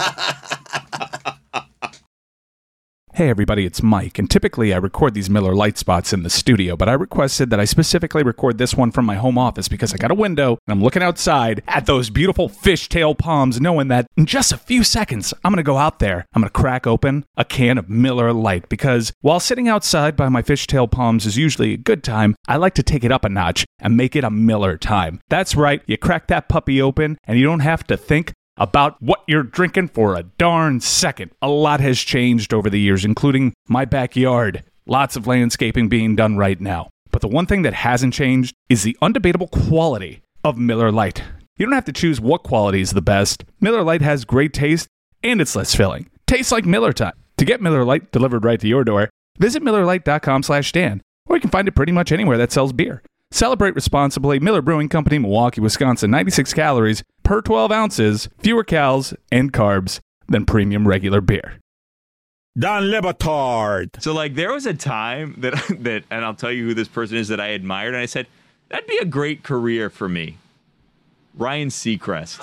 Hey everybody, it's Mike, and typically I record these Miller Lite spots in the studio, but I requested that I specifically record this one from my home office because I got a window and I'm looking outside at those beautiful fishtail palms, knowing that in just a few seconds I'm going to go out there, I'm going to crack open a can of Miller Lite, because while sitting outside by my fishtail palms is usually a good time, I like to take it up a notch and make it a Miller time. That's right, you crack that puppy open and you don't have to think about what you're drinking for a darn second. A lot has changed over the years, including my backyard. Lots of landscaping being done right now. But the one thing that hasn't changed is the undebatable quality of Miller Lite. You don't have to choose what quality is the best. Miller Lite has great taste, and it's less filling. Tastes like Miller time. To get Miller Lite delivered right to your door, visit Miller Lite dot com slash Dan, or you can find it pretty much anywhere that sells beer. Celebrate responsibly. Miller Brewing Company, Milwaukee, Wisconsin. ninety-six calories per twelve ounces, fewer calories and carbs than premium regular beer. Don Le Batard. So, like, there was a time that, that, and I'll tell you who this person is that I admired, and I said, that'd be a great career for me. Ryan Seacrest.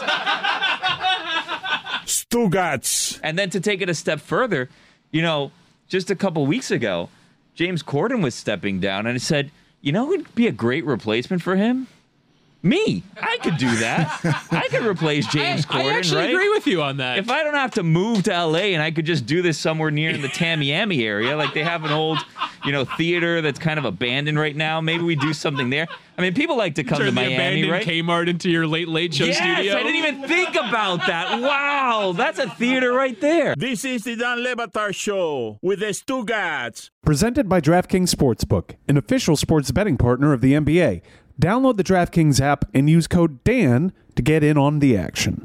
Stugats. And then to take it a step further, you know, just a couple weeks ago, James Corden was stepping down, and I said, you know who'd be a great replacement for him? Me. I could do that. I could replace James I, Corden, I actually right? agree with you on that. If I don't have to move to L A and I could just do this somewhere near in the Tamiami area, like they have an old, you know, theater that's kind of abandoned right now, maybe we do something there. I mean, people like to come Turn to the Miami, abandoned right? Kmart into your late late show yes, studio. I didn't even think about that. Wow, that's a theater right there. This is the Dan Le Batard Show with the Stugats. Presented by DraftKings Sportsbook, an official sports betting partner of the N B A. Download the DraftKings app and use code Dan to get in on the action.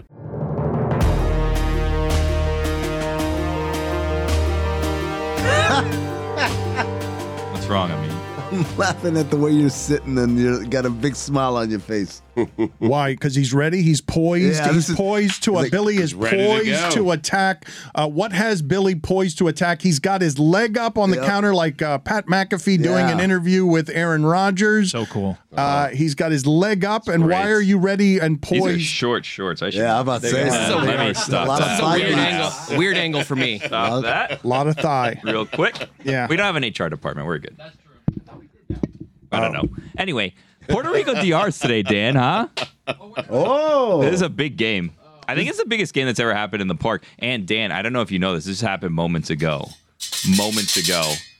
What's wrong? I mean, I'm laughing at the way you're sitting and you got a big smile on your face. Why? Because he's ready. He's poised. Yeah, he's this is- poised to. he's A, like- Billy is he's ready to poised go. to, attack. Uh, what has Billy poised to attack? He's got his leg up on the Yep. counter like uh, Pat McAfee doing Yeah. an interview with Aaron Rodgers. So cool. Uh, he's got his leg up, and great. why are you ready and these are poised? short shorts. I should. Yeah, I'm about to say This that. is a They weird are- stop. a lot of This is a thigh weird beats. angle. Weird angle for me. Stop that. A lot of thigh. Real quick. Yeah. We don't have an H R department. We're good. That's true. I don't know. Anyway, Puerto Rico D R's today, Dan, huh? Oh. This is a big game. I think it's the biggest game that's ever happened in the park. And Dan, I don't know if you know this. This happened moments ago. Moments ago.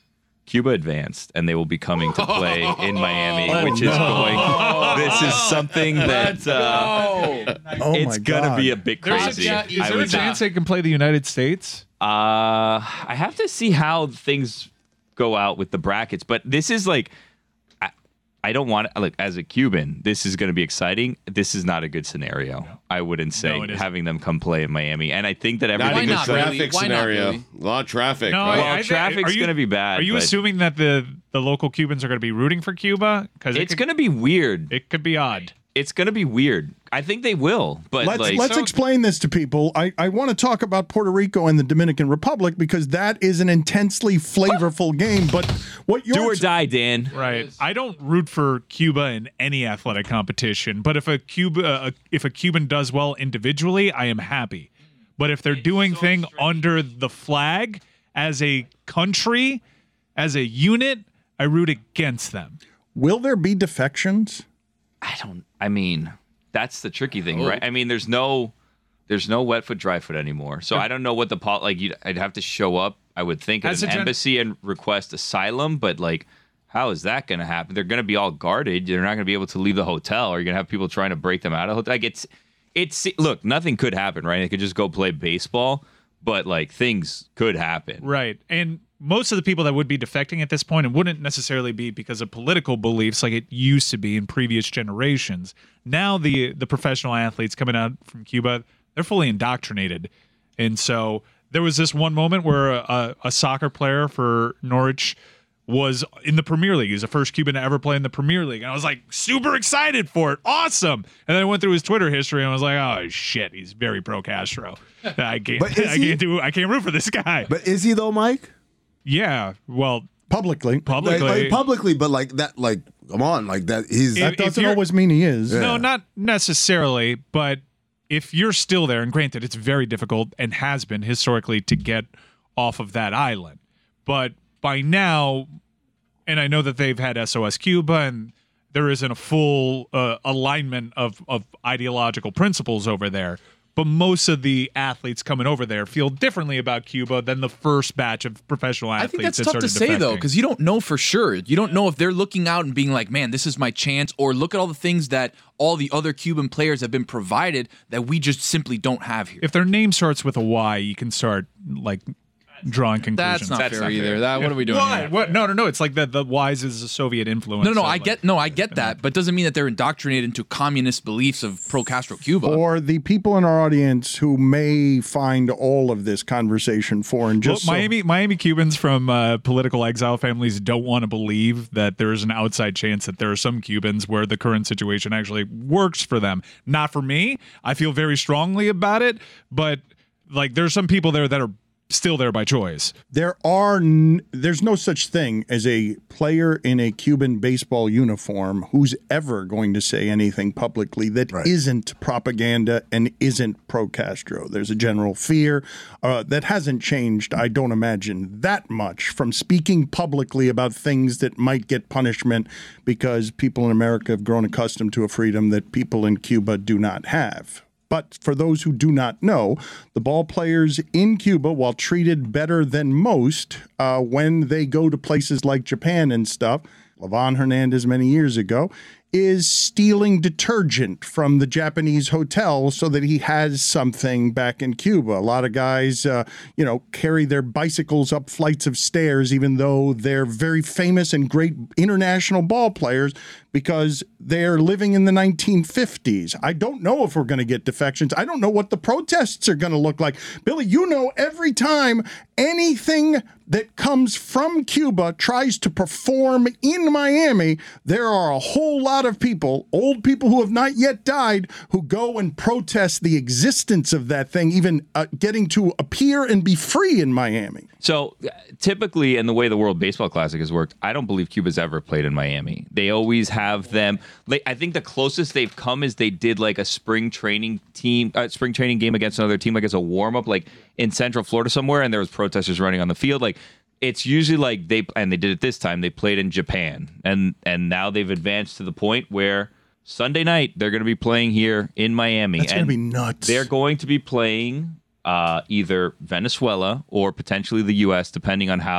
Cuba advanced, and they will be coming to play in Miami, Oh, which is no. going. This is something that uh, Oh my it's gonna God. be a bit There's a crazy. cha- is I there a would chance say. they can play the United States? Uh, I have to see how things go out with the brackets, but this is like. I, I don't want to, like, as a Cuban, this is going to be exciting. This is not a good scenario. I wouldn't say No, it isn't. having them come play in Miami. And I think that Not everything a is good traffic scenario. A lot of traffic. No, right? I- Well, I- traffic's are you- going to be bad. Are you but assuming that the the local Cubans are going to be rooting for Cuba? Because it's going to be weird. It could be odd. It's going to be weird. I think they will, but let's like, let's so- explain this to people. I, I want to talk about Puerto Rico and the Dominican Republic because that is an intensely flavorful game. But what you're do or die, Dan. Right. I don't root for Cuba in any athletic competition, but if a Cuba uh, if a Cuban does well individually, I am happy. But if they're doing thing under the flag as a country, as a unit, I root against them. Will there be defections? I don't. I mean, that's the tricky thing, Oh. right? I mean, there's no, there's no wet foot, dry foot anymore. So I don't know what the pol like. You'd, I'd have to show up. I would think at As an a gen- embassy and request asylum, but like, how is that going to happen? They're going to be all guarded. They're not going to be able to leave the hotel, or you're going to have people trying to break them out of the hotel. Like it's, it's. Look, nothing could happen, right? They could just go play baseball, but like things could happen. Right. And most of the people that would be defecting at this point, it wouldn't necessarily be because of political beliefs like it used to be in previous generations. Now the the professional athletes coming out from Cuba, they're fully indoctrinated. And so there was this one moment where a, a soccer player for Norwich was in the Premier League. He was the first Cuban to ever play in the Premier League. And I was like super excited for it. Awesome. And then I went through his Twitter history and I was like, oh shit, he's very pro Castro. I can't But is I he? can't do I can't root for this guy. But is he though, Mike? Yeah, well, publicly, publicly, Like, like, publicly, but like that, like come on, like that. He's If- That if doesn't you're- always mean he is. No, not necessarily, but if you're still there, and granted, it's very difficult and has been historically to get off of that island, but by now, and I know that they've had S O S Cuba, and there isn't a full uh, alignment of of ideological principles over there. But most of the athletes coming over there feel differently about Cuba than the first batch of professional I athletes. think that's that tough to started say though, defecting. because you don't know for sure. You don't know if they're looking out and being like, "Man, this is my chance," or look at all the things that all the other Cuban players have been provided that we just simply don't have here. If their name starts with a Y, you can start like drawing conclusions. That's not fair either. That what are we doing? Why? here? What? No, no, no. It's like the the Y's is a Soviet influence. No, no, so, I like- get no, I get that, but doesn't mean that they're indoctrinated into communist beliefs of pro Castro Cuba. For the people in our audience who may find all of this conversation foreign, Well, just so- Miami Miami Cubans from uh, political exile families don't want to believe that there is an outside chance that there are some Cubans where the current situation actually works for them. Not for me. I feel very strongly about it, but like there's some people there that are still there by choice. There are n- there's no such thing as a player in a Cuban baseball uniform who's ever going to say anything publicly that not propaganda and isn't pro-Castro. There's a general fear uh, that hasn't changed, I don't imagine, that much from speaking publicly about things that might get punishment because people in America have grown accustomed to a freedom that people in Cuba do not have. But for those who do not know, the ball players in Cuba, while treated better than most uh, when they go to places like Japan and stuff, Levon Hernandez many years ago, is stealing detergent from the Japanese hotel so that he has something back in Cuba. A lot of guys, uh, you know, carry their bicycles up flights of stairs, even though they're very famous and great international ball players, because they're living in the nineteen fifties. I don't know if we're going to get defections. I don't know what the protests are going to look like. Billy, you know, every time anything that comes from Cuba tries to perform in Miami, there are a whole lot of people, old people who have not yet died, who go and protest the existence of that thing, even uh, getting to appear and be free in Miami. So uh, typically, in the way the World Baseball Classic has worked, I don't believe Cuba's ever played in Miami. They always have them. Like, I think the closest they've come is they did like a spring training team, uh, spring training game against another team, like as a warm up, like in Central Florida somewhere, and there was protesters running on the field. Like it's usually like they and they did it this time. They played in Japan, and and now they've advanced to the point where Sunday night they're going to be playing here in Miami. That's and going to be nuts. They're going to be playing uh, either Venezuela or potentially the U S, depending on how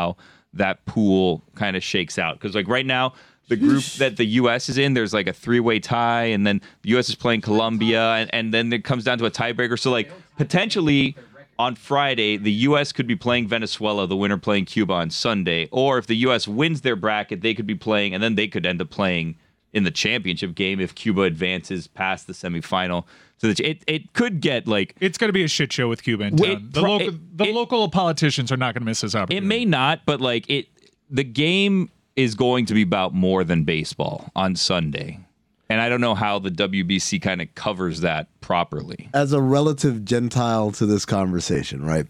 that pool kind of shakes out. Because like right now, the group that the U S is in, there's like a three-way tie, and then the U S is playing Colombia, and, and then it comes down to a tiebreaker. So like potentially on Friday, the U S could be playing Venezuela, the winner playing Cuba on Sunday. Or if the U S wins their bracket, they could be playing, and then they could end up playing in the championship game if Cuba advances past the semifinal. So that it, it could get like... It's going to be a shit show with Cuba in town. It, the local, it, the it, local politicians are not going to miss this opportunity. It may not, but like it, the game is going to be about more than baseball on Sunday. And I don't know how the W B C kind of covers that properly. As a relative Gentile to this conversation, right?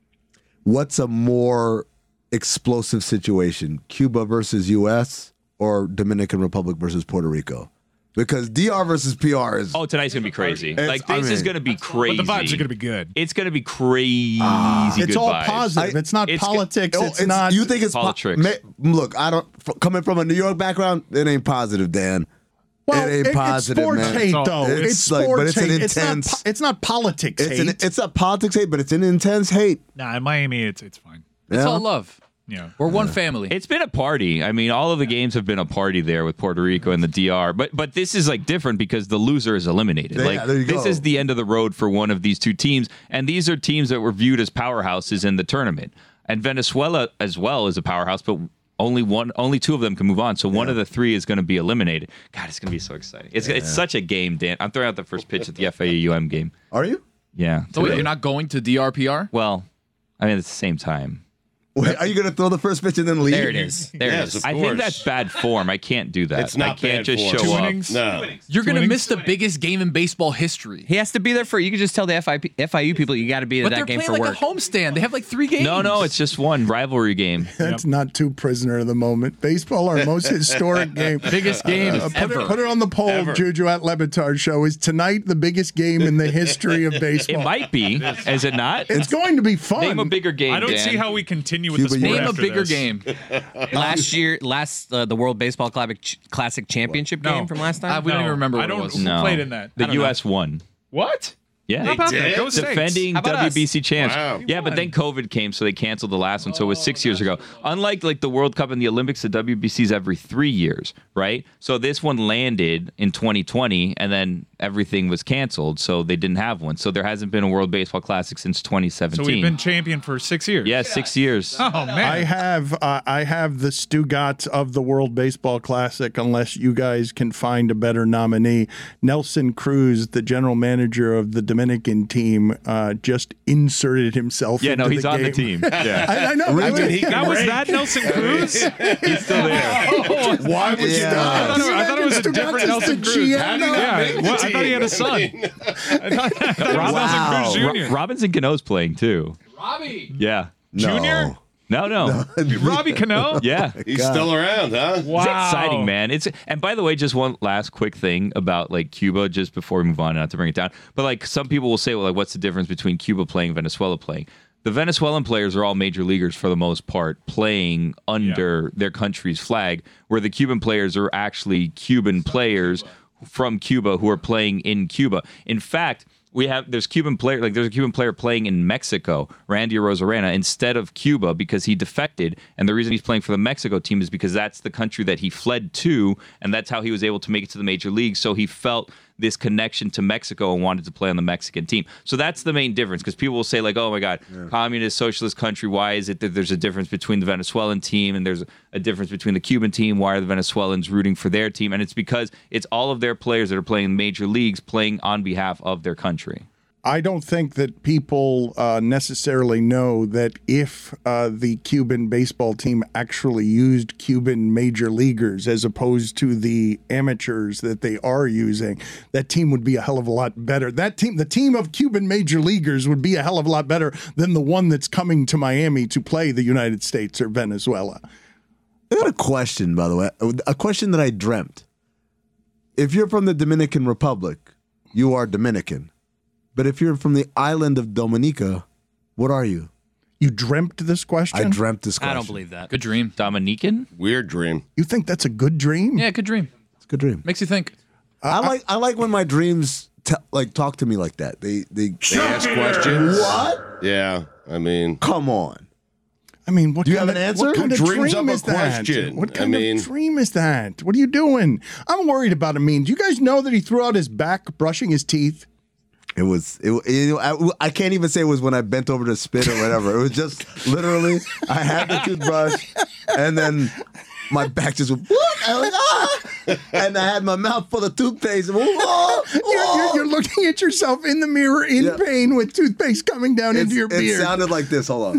What's a more explosive situation, Cuba versus U S or Dominican Republic versus Puerto Rico? Because D R versus P R is... Oh, tonight's going to be crazy. It's- Like, I this is mean- going to be crazy. But the vibes are going to be good. It's going to be crazy It's good all vibes. positive. it's not It's politics. Oh, it's, not. You think it's po- Politics. ma- look, I don't. f- Coming from a New York background, it ain't positive, Dan. Well, it ain't it- positive, it's sports man. hate, though. It's, It's like- sports but it's an hate. It's not. intense- po- It's not politics It's hate. an, it's not politics hate, but it's an intense hate. Nah, in Miami, it's it's fine. It's Yeah? all love. Yeah. We're one family. It's been a party. I mean, all of the games have been a party there with Puerto Rico and the D R. But but this is like different because the loser is eliminated. Yeah, like there you this go. is the end of the road for one of these two teams, and these are teams that were viewed as powerhouses in the tournament. And Venezuela as well is a powerhouse, but only one, only two of them can move on. So one of the three is going to be eliminated. God, it's going to be so exciting. It's it's such a game, Dan. I'm throwing out the first pitch at the F A U M game. Are you? Yeah. So wait, today. you're not going to D R P R? Well, I mean, at the same time. Wait, are you going to throw the first pitch and then leave? There it is. There Yes, it is. of I think course. that's bad form. I can't do that. It's not I can't bad just form. show Two up. innings? No. You're Two going to innings? miss the biggest game in baseball history. He has to be there for. You can just tell the F I P, F I U people you got to be at But that they're game playing for like work. a homestand. They have like three games. No, no, it's just one rivalry game. That's not too prisoner of the moment. Baseball, our most historic game. Biggest game Uh, put, ever. it, put it on the poll, Ever. Juju at Levitar Show. Is tonight the biggest game in the history of It baseball? might be, is it not? It's going to be fun. Name a bigger game. I don't Dan. see how we continue with Cuba, the sport Name a after bigger this. game. last year, last uh, the World Baseball Classic, Classic Championship No. game from last time. Uh, we don't even remember I what don't. it was. Who No. played in that? The U S won. What? Yeah. How about that? did? Go States. Defending How about W B us? C champs. Wow. Yeah, but then COVID came, so they canceled the last one. So it was six years ago. Unlike like the World Cup and the Olympics, the W B C is every three years, right? So this one landed in twenty twenty, and then everything was canceled, so they didn't have one. So there hasn't been a World Baseball Classic since twenty seventeen. So we've been champion for six years. yeah, six years. Oh man. I have uh, I have the Stugats of the World Baseball Classic, unless you guys can find a better nominee. Nelson Cruz, the general manager of the Dominican team, uh, just inserted himself Yeah, into no, he's the on the game. team. Yeah. I, I know. Really? I mean, He can that was rake. that Nelson Cruz? He's still there. Why would you Yeah. I not? thought, it, I thought it was a Stugats different is Nelson the Cruz. G M How did now. he not make Yeah, the I thought he had a son. I thought, I thought it was Nelson Cruz Ro- Junior Robinson Cano's playing too. Robbie. Yeah. Junior? No, no. Robbie Cano? Yeah. He's still around, huh? Wow. It's exciting, man. It's and by the way, just one last quick thing about like Cuba, just before we move on, not to bring it down. But like some people will say, well, like, what's the difference between Cuba playing and Venezuela playing? The Venezuelan players are all major leaguers for the most part, playing under their country's flag, where the Cuban players are actually Cuban players from Cuba who are playing in Cuba. In fact, we have there's Cuban player like there's a Cuban player playing in Mexico, Randy Rosarena, instead of Cuba because he defected, and the reason he's playing for the Mexico team is because that's the country that he fled to, and that's how he was able to make it to the major leagues. So he felt this connection to Mexico and wanted to play on the Mexican team. So that's the main difference, because people will say like, oh my God, communist socialist country, why is it that there's a difference between the Venezuelan team and there's a difference between the Cuban team? Why are the Venezuelans rooting for their team? And it's because it's all of their players that are playing in major leagues playing on behalf of their country. I don't think that people uh, necessarily know that if uh, the Cuban baseball team actually used Cuban major leaguers as opposed to the amateurs that they are using, that team would be a hell of a lot better. That team, the team of Cuban major leaguers, would be a hell of a lot better than the one that's coming to Miami to play the United States or Venezuela. I got a question, by the way. A question that I dreamt. If you're from the Dominican Republic, you are Dominican. But if you're from the island of Dominica, what are you? You dreamt this question? I dreamt this question. I don't believe that. Good dream. Dominican? Weird dream. You think that's a good dream? Yeah, good dream. It's a good dream. Makes you think. I like I like when my dreams te- like talk to me like that. They they, They ask questions. What? Yeah, I mean, Come on. I mean, what Do you kind have of, an answer? What kind Who of dreams dream up a is that? question? What I kind mean- of dream is that? What are you doing? I'm worried about him. I mean, do you guys know that he threw out his back brushing his teeth? It was, it, you know, I, I can't even say it was when I bent over to spit or whatever. It was just literally, I had the toothbrush, and then my back just went, whoop, I was, ah! And I had my mouth full of toothpaste. And, whoa, You're, you're, you're looking at yourself in the mirror in Yeah. pain with toothpaste coming down It's- into your it beard. sounded like this. Hold on.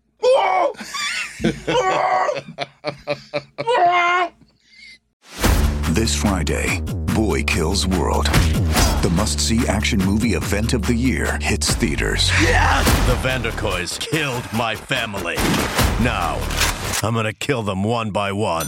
This Friday, Boy Kills World. The must-see action movie event of the year hits theaters. The Vanderkoys killed my family. Now, I'm gonna kill them one by one.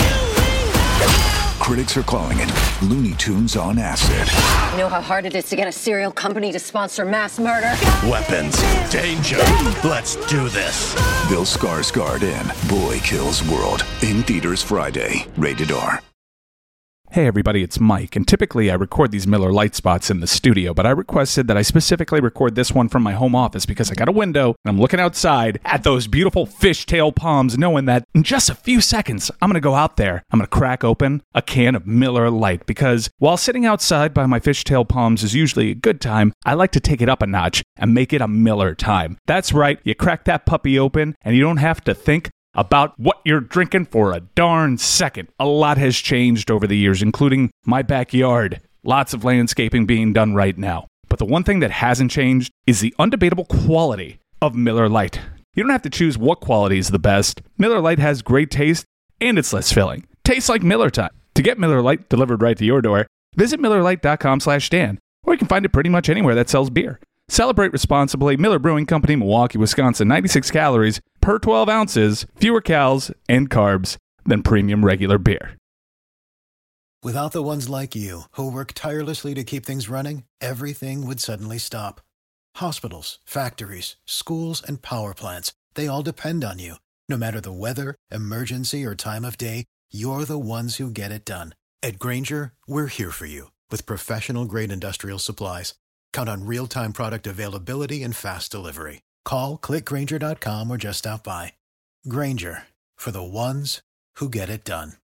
Critics are calling it Looney Tunes on acid. You know how hard it is to get a serial company to sponsor mass murder? Weapons, danger. Let's do this. Bill Skarsgård in Boy Kills World. In theaters Friday. Rated R. Hey everybody, it's Mike, and typically I record these Miller Lite spots in the studio, but I requested that I specifically record this one from my home office because I got a window and I'm looking outside at those beautiful fishtail palms, knowing that in just a few seconds I'm going to go out there, I'm going to crack open a can of Miller Lite, because while sitting outside by my fishtail palms is usually a good time, I like to take it up a notch and make it a Miller time. That's right, you crack that puppy open and you don't have to think about what you're drinking for a darn second. A lot has changed over the years, including my backyard. Lots of landscaping being done right now. But the one thing that hasn't changed is the undebatable quality of Miller Lite. You don't have to choose what quality is the best. Miller Lite has great taste and it's less filling. Tastes like Miller time. To get Miller Lite delivered right to your door, visit Miller Lite dot com slash Dan, or you can find it pretty much anywhere that sells beer. Celebrate responsibly. Miller Brewing Company, Milwaukee, Wisconsin. ninety-six calories per twelve ounces, fewer calories and carbs than premium regular beer. Without the ones like you, who work tirelessly to keep things running, everything would suddenly stop. Hospitals, factories, schools, and power plants, they all depend on you. No matter the weather, emergency, or time of day, you're the ones who get it done. At Grainger, we're here for you with professional-grade industrial supplies. Count on real-time product availability and fast delivery. Call, click Grainger dot com, or just stop by. Grainger, for the ones who get it done.